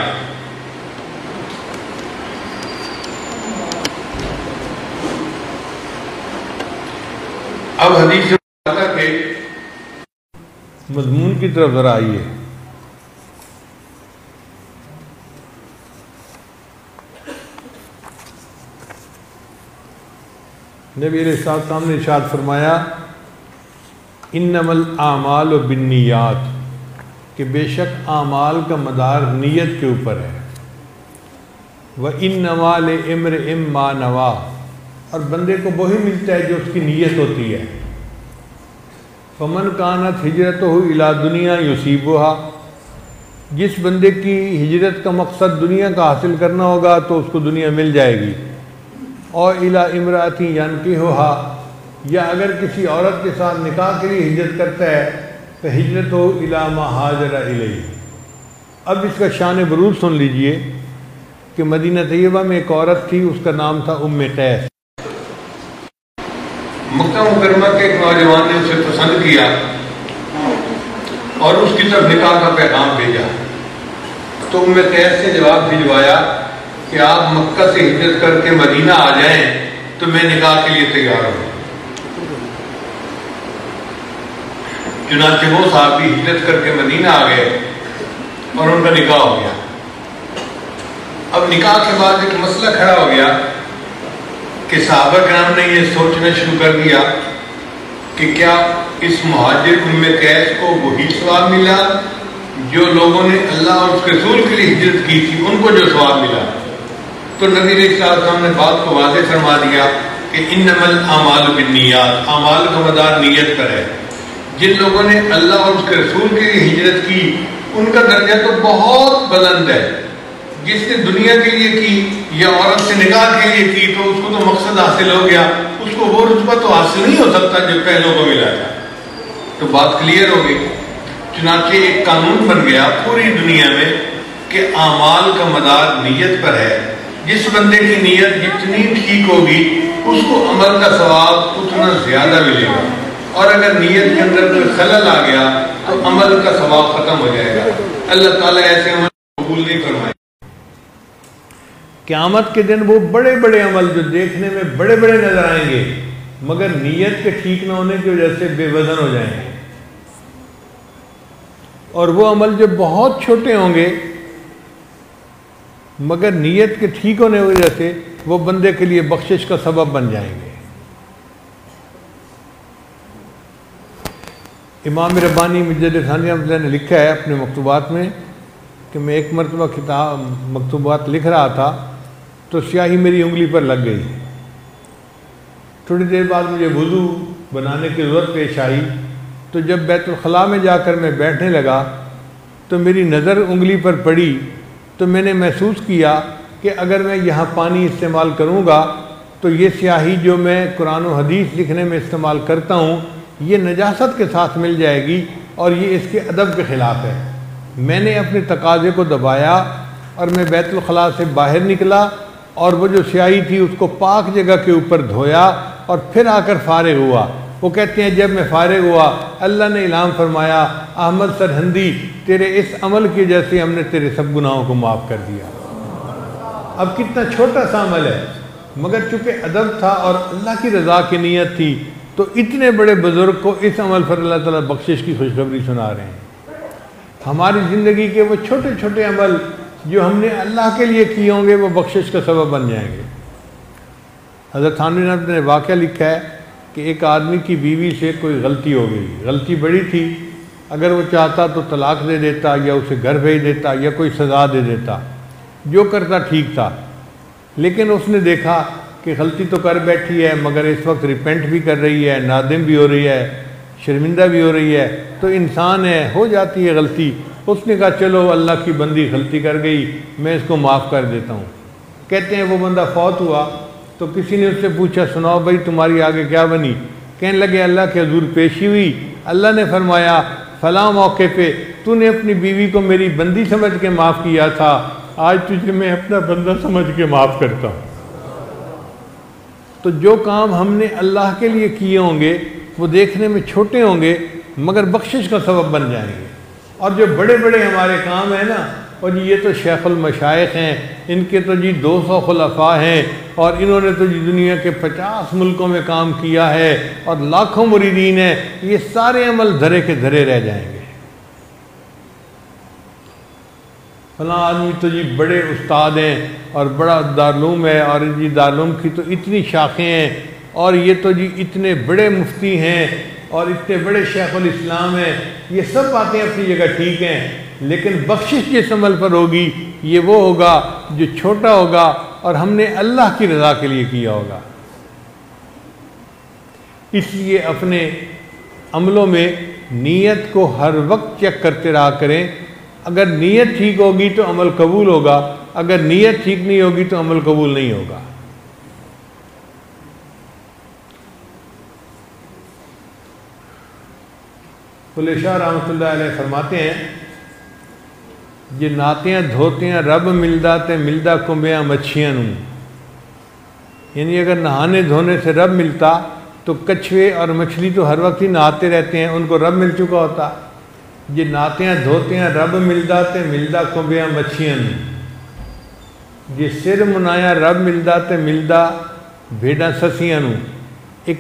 اب حدیث کے مضمون کی طرف ذرا آئیے۔ نبی علیہ السلام نے ارشاد فرمایا انما الاعمال بالنیات، کہ بے شک اعمال کا مدار نیت کے اوپر ہے۔ وَإِنَّمَا لِامْرِئٍ مَّا نَوَىٰ، اور بندے کو وہی ملتا ہے جو اس کی نیت ہوتی ہے۔ فَمَنْ كَانَتْ هِجْرَتُهُ إِلَىٰ دُنْيَا يُصِيبُهَا، جس بندے کی ہجرت کا مقصد دنیا کا حاصل کرنا ہوگا تو اس کو دنیا مل جائے گی، اور إِلَىٰ امْرَأَةٍ يَنْكِحُهَا، یا اگر کسی عورت کے ساتھ نکاح کے لیے ہجرت کرتا ہے فَهِجْرَتُهُ إِلَىٰ مَا هَاجَرَ إِلَيْهِ۔ اب اس کا شان بروز سن لیجئے کہ مدینہ طیبہ میں ایک عورت تھی، اس کا نام تھا ام قیس۔ مکہ مکرمہ کے ایک نوجوان نے اسے پسند کیا اور اس کی طرف نکاح کا پیغام بھیجا، تو ام قیس سے جواب بھجوایا کہ آپ مکہ سے ہجرت کر کے مدینہ آ جائیں تو میں نکاح کے لیے تیار ہوں۔ چنانچہ وہ صحابی ہجرت کر کے مدینہ آ گئے اور ان کا نکاح ہو گیا۔ اب نکاح کے بعد ایک مسئلہ کھڑا ہو گیا کہ صحابہ کرام نے یہ سوچنا شروع کر دیا کہ کیا اس مہاجر ام قیس کو وہی ثواب ملا جو لوگوں نے اللہ اور اس کے رسول کے لیے ہجرت کی تھی، ان کو جو ثواب ملا؟ تو نبی علیہ السلام نے بات کو واضح فرما دیا کہ انما الاعمال بالنیات، اعمال کا مدار نیت پر ہے۔ جن لوگوں نے اللہ اور اس کے رسول کے لیے ہجرت کی ان کا درجہ تو بہت بلند ہے۔ جس نے دنیا کے لیے کی یا عورت سے نکاح کے لیے کی تو اس کو تو مقصد حاصل ہو گیا، اس کو وہ رتبہ تو حاصل نہیں ہو سکتا جو پہلوں کو ملا تھا۔ تو بات کلیئر ہو گئی۔ چنانچہ ایک قانون بن گیا پوری دنیا میں کہ اعمال کا مدار نیت پر ہے۔ جس بندے کی نیت جتنی ٹھیک ہوگی اس کو عمل کا ثواب اتنا زیادہ ملے گا، اور اگر نیت کے اندر کوئی خلل آ گیا تو عمل کا ثواب ختم ہو جائے گا۔ اللہ تعالیٰ ایسے عمل قبول نہیں فرمائے۔ قیامت کے دن وہ بڑے بڑے عمل جو دیکھنے میں بڑے بڑے نظر آئیں گے مگر نیت کے ٹھیک نہ ہونے کی وجہ سے بے وزن ہو جائیں گے، اور وہ عمل جو بہت چھوٹے ہوں گے مگر نیت کے ٹھیک ہونے کی وجہ سے وہ بندے کے لیے بخشش کا سبب بن جائیں گے۔ امام ربانی مجدد ثانی رحمۃ اللہ نے لکھا ہے اپنے مکتوبات میں کہ میں ایک مرتبہ کتاب مکتوبات لکھ رہا تھا تو سیاہی میری انگلی پر لگ گئی۔ تھوڑی دیر بعد مجھے وضو بنانے کی ضرورت پیش آئی، تو جب بیت الخلاء میں جا کر میں بیٹھنے لگا تو میری نظر انگلی پر پڑی، تو میں نے محسوس کیا کہ اگر میں یہاں پانی استعمال کروں گا تو یہ سیاہی جو میں قرآن و حدیث لکھنے میں استعمال کرتا ہوں یہ نجاست کے ساتھ مل جائے گی اور یہ اس کے ادب کے خلاف ہے۔ میں نے اپنے تقاضے کو دبایا اور میں بیت الخلاء سے باہر نکلا اور وہ جو سیاہی تھی اس کو پاک جگہ کے اوپر دھویا اور پھر آ کر فارغ ہوا۔ وہ کہتے ہیں جب میں فارغ ہوا اللہ نے اعلان فرمایا احمد سرہندی تیرے اس عمل کی وجہ سے ہم نے تیرے سب گناہوں کو معاف کر دیا۔ اب کتنا چھوٹا سا عمل ہے مگر چونکہ ادب تھا اور اللہ کی رضا کی نیت تھی تو اتنے بڑے بزرگ کو اس عمل پر اللہ تعالیٰ بخشش کی خوشخبری سنا رہے ہیں۔ ہماری زندگی کے وہ چھوٹے چھوٹے عمل جو ہم نے اللہ کے لیے کیے ہوں گے وہ بخشش کا سبب بن جائیں گے۔ حضرت تھانوی رحمۃ نے واقعہ لکھا ہے کہ ایک آدمی کی بیوی سے کوئی غلطی ہو گئی، غلطی بڑی تھی، اگر وہ چاہتا تو طلاق دے دیتا یا اسے گھر بھیج دیتا یا کوئی سزا دے دیتا، جو کرتا ٹھیک تھا، لیکن اس نے دیکھا کہ غلطی تو کر بیٹھی ہے مگر اس وقت ریپینٹ بھی کر رہی ہے، نادم بھی ہو رہی ہے، شرمندہ بھی ہو رہی ہے، تو انسان ہے ہو جاتی ہے غلطی۔ اس نے کہا چلو اللہ کی بندی غلطی کر گئی میں اس کو معاف کر دیتا ہوں۔ کہتے ہیں وہ بندہ فوت ہوا تو کسی نے اس سے پوچھا سناؤ بھائی تمہاری آگے کیا بنی؟ کہنے لگے اللہ کے حضور پیشی ہوئی، اللہ نے فرمایا فلاں موقع پہ تو نے اپنی بیوی کو میری بندی سمجھ کے معاف کیا تھا، آج تجھے میں اپنا بندہ سمجھ کے معاف کرتا ہوں۔ تو جو کام ہم نے اللہ کے لیے کیے ہوں گے وہ دیکھنے میں چھوٹے ہوں گے مگر بخشش کا سبب بن جائیں گے، اور جو بڑے بڑے ہمارے کام ہیں نا، اور جی یہ تو شیخ المشائخ ہیں، ان کے تو جی دو سو خلفاء ہیں اور انہوں نے تو جی دنیا کے پچاس ملکوں میں کام کیا ہے اور لاکھوں مریدین ہیں، یہ سارے عمل دھرے کے دھرے رہ جائیں گے۔ فلاں آدمی تو جی بڑے استاد ہیں اور بڑا دارالعلوم ہے اور جی دارالعلوم کی تو اتنی شاخیں ہیں اور یہ تو جی اتنے بڑے مفتی ہیں اور اتنے بڑے شیخ الاسلام ہیں، یہ سب باتیں اپنی جگہ ٹھیک ہیں، لیکن بخشش جس عمل پر ہوگی یہ وہ ہوگا جو چھوٹا ہوگا اور ہم نے اللہ کی رضا کے لیے کیا ہوگا۔ اس لیے اپنے عملوں میں نیت کو ہر وقت چیک کرتے رہا کریں، اگر نیت ٹھیک ہوگی تو عمل قبول ہوگا، اگر نیت ٹھیک نہیں ہوگی تو عمل قبول نہیں ہوگا۔ بلے شاہ رحمۃ اللہ علیہ فرماتے ہیں جے ناتیاں دھوتیاں رب ملدا تے ملدا کنبیاں مچھیاں نوں، یعنی اگر نہانے دھونے سے رب ملتا تو کچھوے اور مچھلی تو ہر وقت ہی نہاتے رہتے ہیں، ان کو رب مل چکا ہوتا۔ جے ناتیاں دھوتیاں رب ملدا تے ملدا کنبیاں مچھیاں نوں، جے سر منایا رب ملدا تے ملدا بھیڑاں سسیاں نوں۔ ایک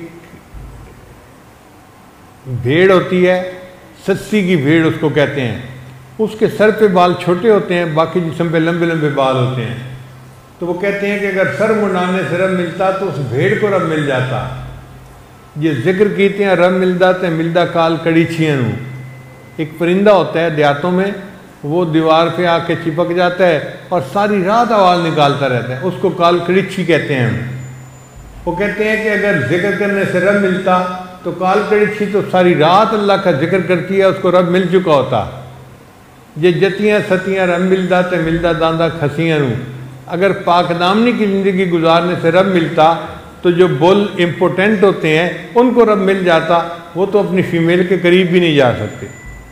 بھیڑ ہوتی ہے، سسی کی بھیڑ اس کو کہتے ہیں، اس کے سر پہ بال چھوٹے ہوتے ہیں، باقی جسم پہ لمبے لمبے بال ہوتے ہیں، تو وہ کہتے ہیں کہ اگر سر منانے سے رب ملتا تو اس بھیڑ کو رب مل جاتا۔ یہ ذکر کیتے ہیں رب ملدا تے ملدا کال کڑیچھیاں نوں۔ ایک پرندہ ہوتا ہے دیہاتوں میں، وہ دیوار پہ آ کے چپک جاتا ہے اور ساری رات آواز نکالتا رہتا ہے، اس کو کال کڑیچھی کہتے ہیں۔ وہ کہتے ہیں کہ اگر ذکر کرنے سے رب ملتا تو کال کڑیچھی تو ساری رات اللہ کا ذکر کرتی ہے، اس کو رب مل چکا ہوتا۔ یہ جتیاں ستیاں رب ملدا تے ملدا داندہ کھسیاں نوں۔ اگر پاک دامنی کی زندگی گزارنے سے رب ملتا تو جو بل امپورٹنٹ ہوتے ہیں ان کو رب مل جاتا، وہ تو اپنی فیمیل کے قریب بھی نہیں جا سکتے۔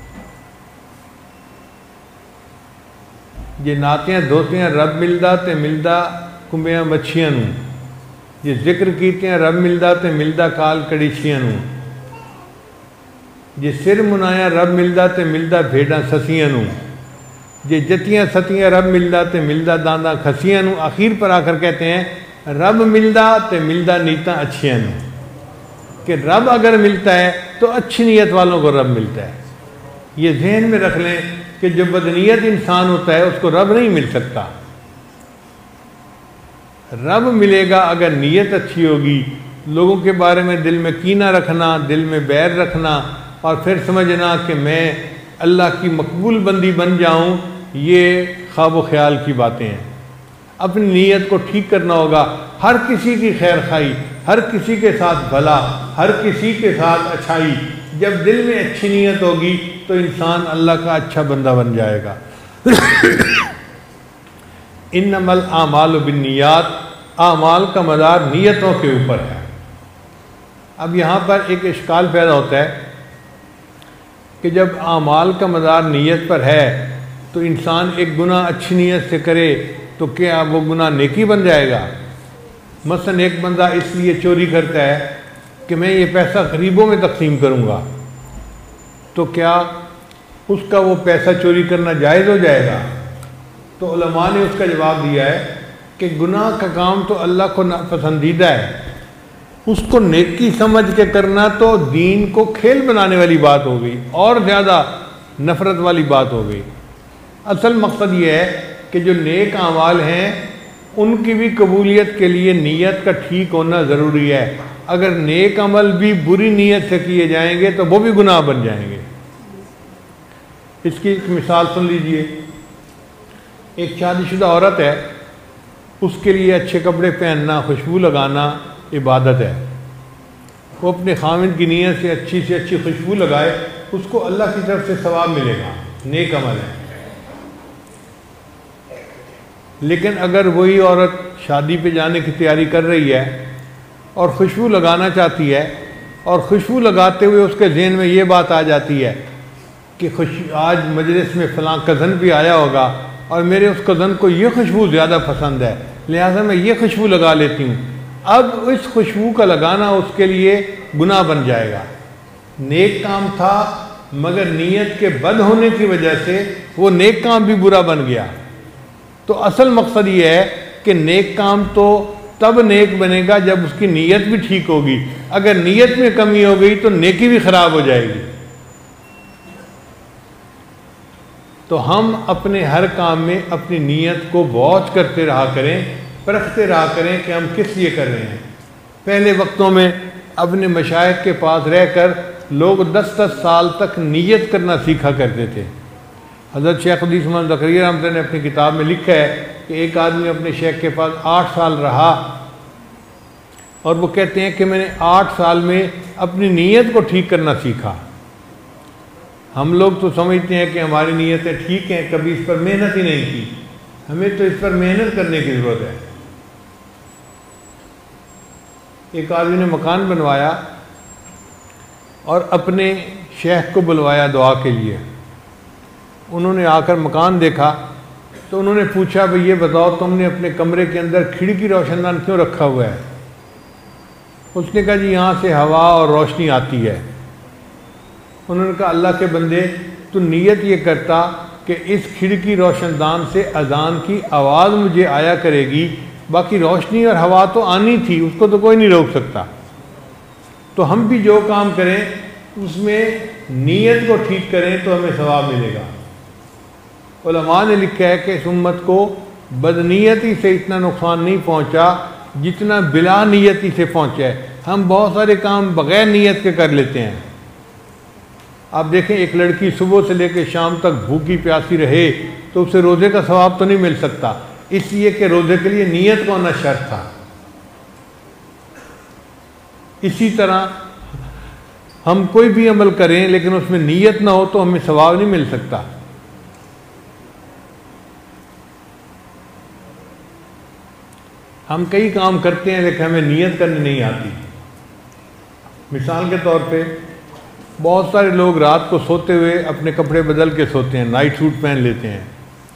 یہ ناتیاں دھوتیاں رب ملدا تے ملدا کنبیاں مچھیاں نوں، یہ ذکر کیتے ہیں رب ملدا تے ملدا کال کڑیچھیاں نوں، یہ سر منایا رب ملدا تے ملدا بھیڑاں سسیاں نوں، یہ جتیاں ستیاں رب ملدا تے ملدا دانداں کھسیاں نوں۔ آخر پر آ کر کہتے ہیں رب ملدا تے ملدا نیتاں اچھیاں نوں، کہ رب اگر ملتا ہے تو اچھی نیت والوں کو رب ملتا ہے۔ یہ ذہن میں رکھ لیں کہ جو بدنیت انسان ہوتا ہے اس کو رب نہیں مل سکتا۔ رب ملے گا اگر نیت اچھی ہوگی، لوگوں کے بارے میں دل میں کینہ رکھنا، دل میں بیر رکھنا اور پھر سمجھنا کہ میں اللہ کی مقبول بندی بن جاؤں، یہ خواب و خیال کی باتیں ہیں۔ اپنی نیت کو ٹھیک کرنا ہوگا، ہر کسی کی خیر خواہی، ہر کسی کے ساتھ بھلا، ہر کسی کے ساتھ اچھائی، جب دل میں اچھی نیت ہوگی تو انسان اللہ کا اچھا بندہ بن جائے گا۔ انما الاعمال بالنیات، اعمال کا مدار نیتوں کے اوپر ہے۔ اب یہاں پر ایک اشکال پیدا ہوتا ہے کہ جب اعمال کا مدار نیت پر ہے تو انسان ایک گناہ اچھی نیت سے کرے تو کیا وہ گناہ نیکی بن جائے گا؟ مثلا ایک بندہ اس لیے چوری کرتا ہے کہ میں یہ پیسہ غریبوں میں تقسیم کروں گا، تو کیا اس کا وہ پیسہ چوری کرنا جائز ہو جائے گا؟ تو علماء نے اس کا جواب دیا ہے کہ گناہ کا کام تو اللہ کو ناپسندیدہ ہے، اس کو نیکی سمجھ کے کرنا تو دین کو کھیل بنانے والی بات ہو گئی اور زیادہ نفرت والی بات ہو گئی۔ اصل مقصد یہ ہے کہ جو نیک اعمال ہیں ان کی بھی قبولیت کے لیے نیت کا ٹھیک ہونا ضروری ہے۔ اگر نیک عمل بھی بری نیت سے کیے جائیں گے تو وہ بھی گناہ بن جائیں گے۔ اس کی ایک مثال سن لیجئے۔ ایک شادی شدہ عورت ہے، اس کے لیے اچھے کپڑے پہننا، خوشبو لگانا عبادت ہے۔ وہ اپنے خاوند کی نیت سے اچھی سے اچھی خوشبو لگائے، اس کو اللہ کی طرف سے ثواب ملے گا، نیک عمل ہے۔ لیکن اگر وہی عورت شادی پہ جانے کی تیاری کر رہی ہے اور خوشبو لگانا چاہتی ہے، اور خوشبو لگاتے ہوئے اس کے ذہن میں یہ بات آ جاتی ہے کہ خوش آج مجلس میں فلاں کزن بھی آیا ہوگا اور میرے اس کزن کو یہ خوشبو زیادہ پسند ہے، لہٰذا میں یہ خوشبو لگا لیتی ہوں، اب اس خوشبو کا لگانا اس کے لیے گناہ بن جائے گا۔ نیک کام تھا مگر نیت کے بد ہونے کی وجہ سے وہ نیک کام بھی برا بن گیا۔ تو اصل مقصد یہ ہے کہ نیک کام تو تب نیک بنے گا جب اس کی نیت بھی ٹھیک ہوگی، اگر نیت میں کمی ہو گئی تو نیکی بھی خراب ہو جائے گی۔ تو ہم اپنے ہر کام میں اپنی نیت کو واچ کرتے رہا کریں، پرکھتے رہا کریں کہ ہم کس لیے کر رہے ہیں۔ پہلے وقتوں میں اپنے مشائخ کے پاس رہ کر لوگ دس دس سال تک نیت کرنا سیکھا کرتے تھے۔ حضرت شیخ حدیث محمد زکریا رحمۃ اللہ نے اپنی کتاب میں لکھا ہے کہ ایک آدمی اپنے شیخ کے پاس آٹھ سال رہا اور وہ کہتے ہیں کہ میں نے آٹھ سال میں اپنی نیت کو ٹھیک کرنا سیکھا۔ ہم لوگ تو سمجھتے ہیں کہ ہماری نیتیں ٹھیک ہیں، کبھی اس پر محنت ہی نہیں کی، ہمیں تو اس پر محنت کرنے کی ضرورت ہے۔ ایک آدمی نے مکان بنوایا اور اپنے شیخ کو بلوایا دعا کے لیے، انہوں نے آ کر مکان دیکھا تو انہوں نے پوچھا بھئی یہ بتاؤ تم نے اپنے کمرے کے اندر کھڑکی روشن دان کیوں رکھا ہوا ہے؟ اس نے کہا جی یہاں سے ہوا اور روشنی آتی ہے۔ انہوں نے کہا اللہ کے بندے تو نیت یہ کرتا کہ اس کھڑکی روشن دان سے اذان کی آواز مجھے آیا کرے گی، باقی روشنی اور ہوا تو آنی تھی، اس کو تو کوئی نہیں روک سکتا۔ تو ہم بھی جو کام کریں اس میں نیت کو ٹھیک کریں تو ہمیں ثواب ملے گا۔ علماء نے لکھا ہے کہ اس امت کو بدنیتی سے اتنا نقصان نہیں پہنچا جتنا بلا نیتی سے پہنچا ہے۔ ہم بہت سارے کام بغیر نیت کے کر لیتے ہیں۔ آپ دیکھیں ایک لڑکی صبح سے لے کے شام تک بھوکی پیاسی رہے تو اسے روزے کا ثواب تو نہیں مل سکتا، اس لیے کہ روزے کے لیے نیت کا ہونا شرط تھا۔ اسی طرح ہم کوئی بھی عمل کریں لیکن اس میں نیت نہ ہو تو ہمیں ثواب نہیں مل سکتا۔ ہم کئی کام کرتے ہیں لیکن ہمیں نیت کرنی نہیں آتی۔ مثال کے طور پہ بہت سارے لوگ رات کو سوتے ہوئے اپنے کپڑے بدل کے سوتے ہیں، نائٹ سوٹ پہن لیتے ہیں،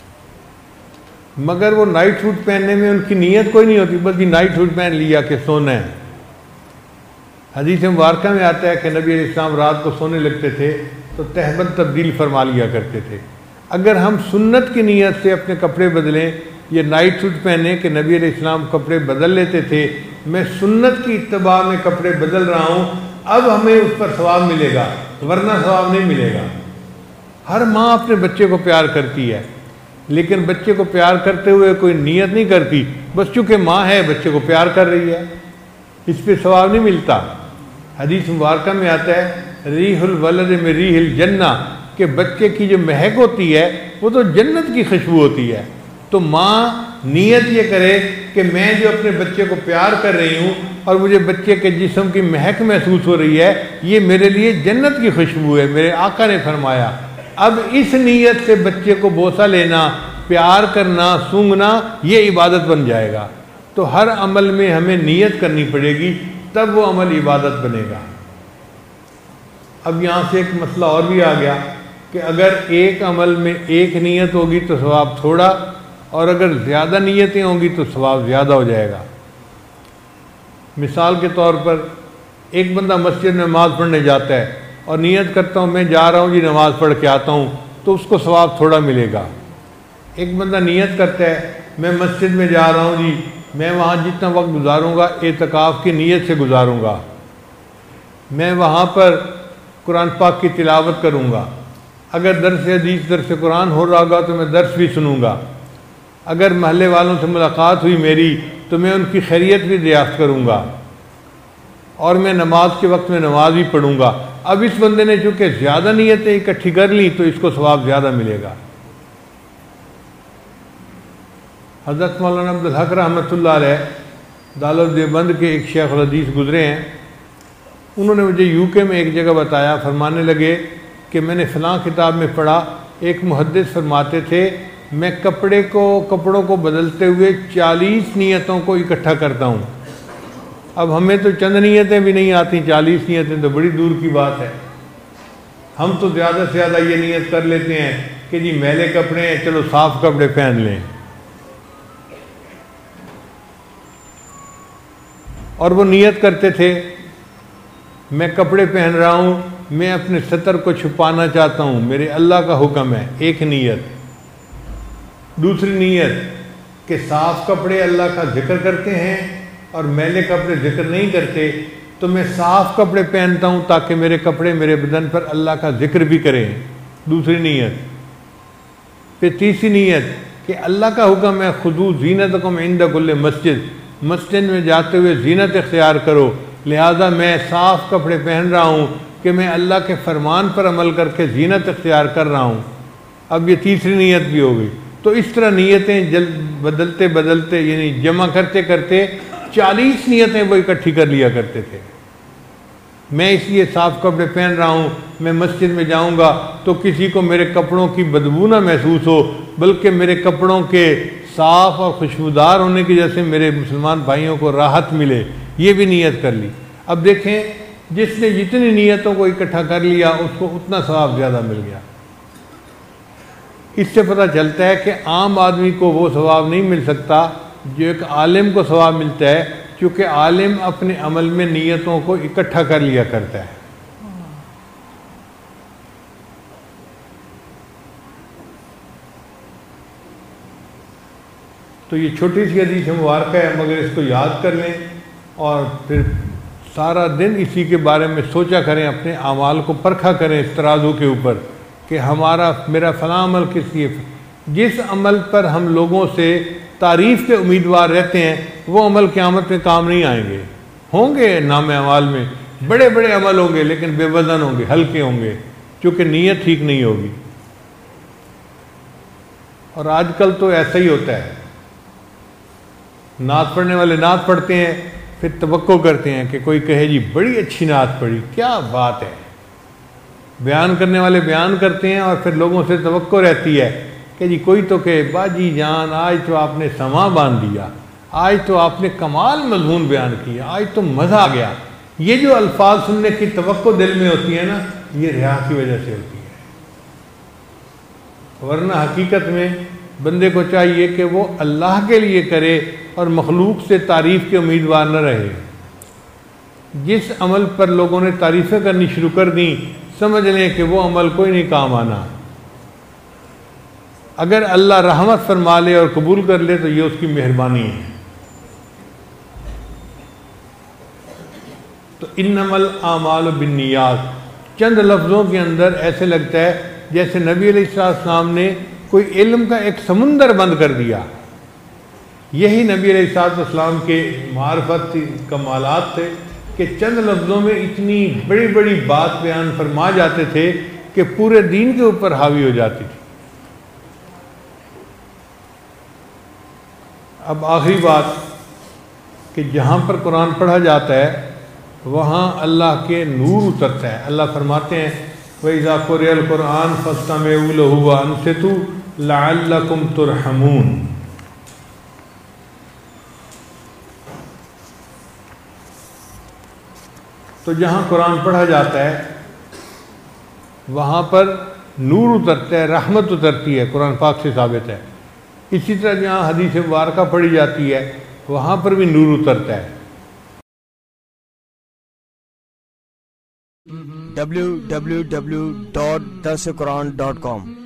مگر وہ نائٹ سوٹ پہننے میں ان کی نیت کوئی نہیں ہوتی، بس یہ نائٹ سوٹ پہن لیا کہ سونا ہے۔ حدیث مبارکہ میں آتا ہے کہ نبی علیہ السلام رات کو سونے لگتے تھے تو تہبند تبدیل فرما لیا کرتے تھے۔ اگر ہم سنت کی نیت سے اپنے کپڑے بدلیں، یہ نائٹ سوٹ پہنے کہ نبی علیہ السلام کپڑے بدل لیتے تھے، میں سنت کی اتباع میں کپڑے بدل رہا ہوں، اب ہمیں اس پر ثواب ملے گا، ورنہ ثواب نہیں ملے گا۔ ہر ماں اپنے بچے کو پیار کرتی ہے لیکن بچے کو پیار کرتے ہوئے کوئی نیت نہیں کرتی، بس چونکہ ماں ہے بچے کو پیار کر رہی ہے، اس پہ ثواب نہیں ملتا۔ حدیث مبارکہ میں آتا ہے ریح الولد میں ریح الجنہ، کہ بچے کی جو مہک ہوتی ہے وہ تو جنت کی خوشبو ہوتی ہے۔ تو ماں نیت یہ کرے کہ میں جو اپنے بچے کو پیار کر رہی ہوں اور مجھے بچے کے جسم کی مہک محسوس ہو رہی ہے، یہ میرے لیے جنت کی خوشبو ہے، میرے آقا نے فرمایا۔ اب اس نیت سے بچے کو بوسہ لینا، پیار کرنا، سونگنا، یہ عبادت بن جائے گا۔ تو ہر عمل میں ہمیں نیت کرنی پڑے گی، تب وہ عمل عبادت بنے گا۔ اب یہاں سے ایک مسئلہ اور بھی آ گیا کہ اگر ایک عمل میں ایک نیت ہوگی تو ثواب تھوڑا، اور اگر زیادہ نیتیں ہوں گی تو ثواب زیادہ ہو جائے گا۔ مثال کے طور پر ایک بندہ مسجد میں نماز پڑھنے جاتا ہے اور نیت کرتا ہوں میں جا رہا ہوں جی نماز پڑھ کے آتا ہوں، تو اس کو ثواب تھوڑا ملے گا۔ ایک بندہ نیت کرتا ہے میں مسجد میں جا رہا ہوں جی، میں وہاں جتنا وقت گزاروں گا اعتکاف کی نیت سے گزاروں گا، میں وہاں پر قرآن پاک کی تلاوت کروں گا، اگر درس حدیث درس قرآن ہو رہا ہوگا تو میں درس بھی سنوں گا، اگر محلے والوں سے ملاقات ہوئی میری تو میں ان کی خیریت بھی دریافت کروں گا، اور میں نماز کے وقت میں نماز بھی پڑھوں گا۔ اب اس بندے نے چونکہ زیادہ نیتیں اکٹھی کر لیں تو اس کو ثواب زیادہ ملے گا۔ حضرت مولانا عبدالحق رحمۃ اللہ علیہ دارالدیوبند کے ایک شیخ الحدیث گزرے ہیں، انہوں نے مجھے یو کے میں ایک جگہ بتایا، فرمانے لگے کہ میں نے فلاں کتاب میں پڑھا، ایک محدث فرماتے تھے میں کپڑے کو کپڑوں کو بدلتے ہوئے چالیس نیتوں کو اکٹھا کرتا ہوں۔ اب ہمیں تو چند نیتیں بھی نہیں آتی، چالیس نیتیں تو بڑی دور کی بات ہے۔ ہم تو زیادہ سے زیادہ یہ نیت کر لیتے ہیں کہ جی میلے کپڑے ہیں چلو صاف کپڑے پہن لیں، اور وہ نیت کرتے تھے میں کپڑے پہن رہا ہوں، میں اپنے ستر کو چھپانا چاہتا ہوں، میرے اللہ کا حکم ہے، ایک نیت۔ دوسری نیت کہ صاف کپڑے اللہ کا ذکر کرتے ہیں اور میلے کپڑے ذکر نہیں کرتے، تو میں صاف کپڑے پہنتا ہوں تاکہ میرے کپڑے میرے بدن پر اللہ کا ذکر بھی کریں، دوسری نیت۔ پھر تیسری نیت کہ اللہ کا حکم ہے خذوا زینتکم عند کل مسجد، مسجد میں جاتے ہوئے زینت اختیار کرو، لہذا میں صاف کپڑے پہن رہا ہوں کہ میں اللہ کے فرمان پر عمل کر کے زینت اختیار کر رہا ہوں۔ اب یہ تیسری نیت بھی ہو گئی۔ تو اس طرح نیتیں جلد بدلتے بدلتے یعنی جمع کرتے کرتے چالیس نیتیں وہ اکٹھی کر لیا کرتے تھے۔ میں اس لیے صاف کپڑے پہن رہا ہوں، میں مسجد میں جاؤں گا تو کسی کو میرے کپڑوں کی بدبو نہ محسوس ہو، بلکہ میرے کپڑوں کے صاف اور خوشبودار ہونے کی وجہ سے میرے مسلمان بھائیوں کو راحت ملے، یہ بھی نیت کر لی۔ اب دیکھیں جس نے جتنی نیتوں کو اکٹھا کر لیا اس کو اتنا ثواب زیادہ مل گیا۔ اس سے پتہ چلتا ہے کہ عام آدمی کو وہ ثواب نہیں مل سکتا جو ایک عالم کو ثواب ملتا ہے، کیونکہ عالم اپنے عمل میں نیتوں کو اکٹھا کر لیا کرتا ہے۔ تو یہ چھوٹی سی حدیث مبارکہ ہے، مگر اس کو یاد کر لیں اور پھر سارا دن اسی کے بارے میں سوچا کریں، اپنے اعمال کو پرکھا کریں اس ترازو کے اوپر کہ ہمارا میرا فلاں عمل کس لیے، جس عمل پر ہم لوگوں سے تعریف کے امیدوار رہتے ہیں وہ عمل قیامت میں کام نہیں آئیں گے۔ ہوں گے نام اعمال میں بڑے بڑے عمل ہوں گے لیکن بے وزن ہوں گے، ہلکے ہوں گے، کیونکہ نیت ٹھیک نہیں ہوگی۔ اور آج کل تو ایسا ہی ہوتا ہے، نعت پڑھنے والے نعت پڑھتے ہیں، پھر توقع کرتے ہیں کہ کوئی کہے جی بڑی اچھی نعت پڑھی، کیا بات ہے۔ بیان کرنے والے بیان کرتے ہیں اور پھر لوگوں سے توقع رہتی ہے کہ جی کوئی تو کہ باجی جان آج تو آپ نے سما باندھ دیا، آج تو آپ نے کمال مضمون بیان کیا، آج تو مزہ آ گیا۔ یہ جو الفاظ سننے کی توقع دل میں ہوتی ہے نا، یہ ریا کی وجہ سے ہوتی ہے، ورنہ حقیقت میں بندے کو چاہیے کہ وہ اللہ کے لیے کرے اور مخلوق سے تعریف کے امیدوار نہ رہے۔ جس عمل پر لوگوں نے تعریفیں کرنی شروع کر دیں، سمجھ لیں کہ وہ عمل کوئی نہیں کام آنا۔ اگر اللہ رحمت فرما لے اور قبول کر لے تو یہ اس کی مہربانی ہے۔ تو انما الاعمال بالنیات چند لفظوں کے اندر ایسے لگتا ہے جیسے نبی علیہ السلام نے کوئی علم کا ایک سمندر بند کر دیا۔ یہی نبی علیہ السلام کے معرفت کمالات تھے کہ چند لفظوں میں اتنی بڑی بڑی بات بیان فرما جاتے تھے کہ پورے دین کے اوپر حاوی ہو جاتی تھی۔ اب آخری بات کہ جہاں پر قرآن پڑھا جاتا ہے وہاں اللہ کے نور اترتا ہے۔ اللہ فرماتے ہیں وَإِذَا قُرِئَ الْقُرْآنُ فَاسْتَمِعُوا لَهُ وَأَنصِتُوا لَعَلَّكُمْ تُرْحَمُونَ۔ تو جہاں قرآن پڑھا جاتا ہے وہاں پر نور اترتا ہے، رحمت اترتی ہے، قرآن پاک سے ثابت ہے۔ اسی طرح جہاں حدیث مبارکہ پڑھی جاتی ہے وہاں پر بھی نور اترتا ہے۔
ڈبلیو ڈبلیو ڈبلیو ڈاٹ درس قرآن ڈاٹ کام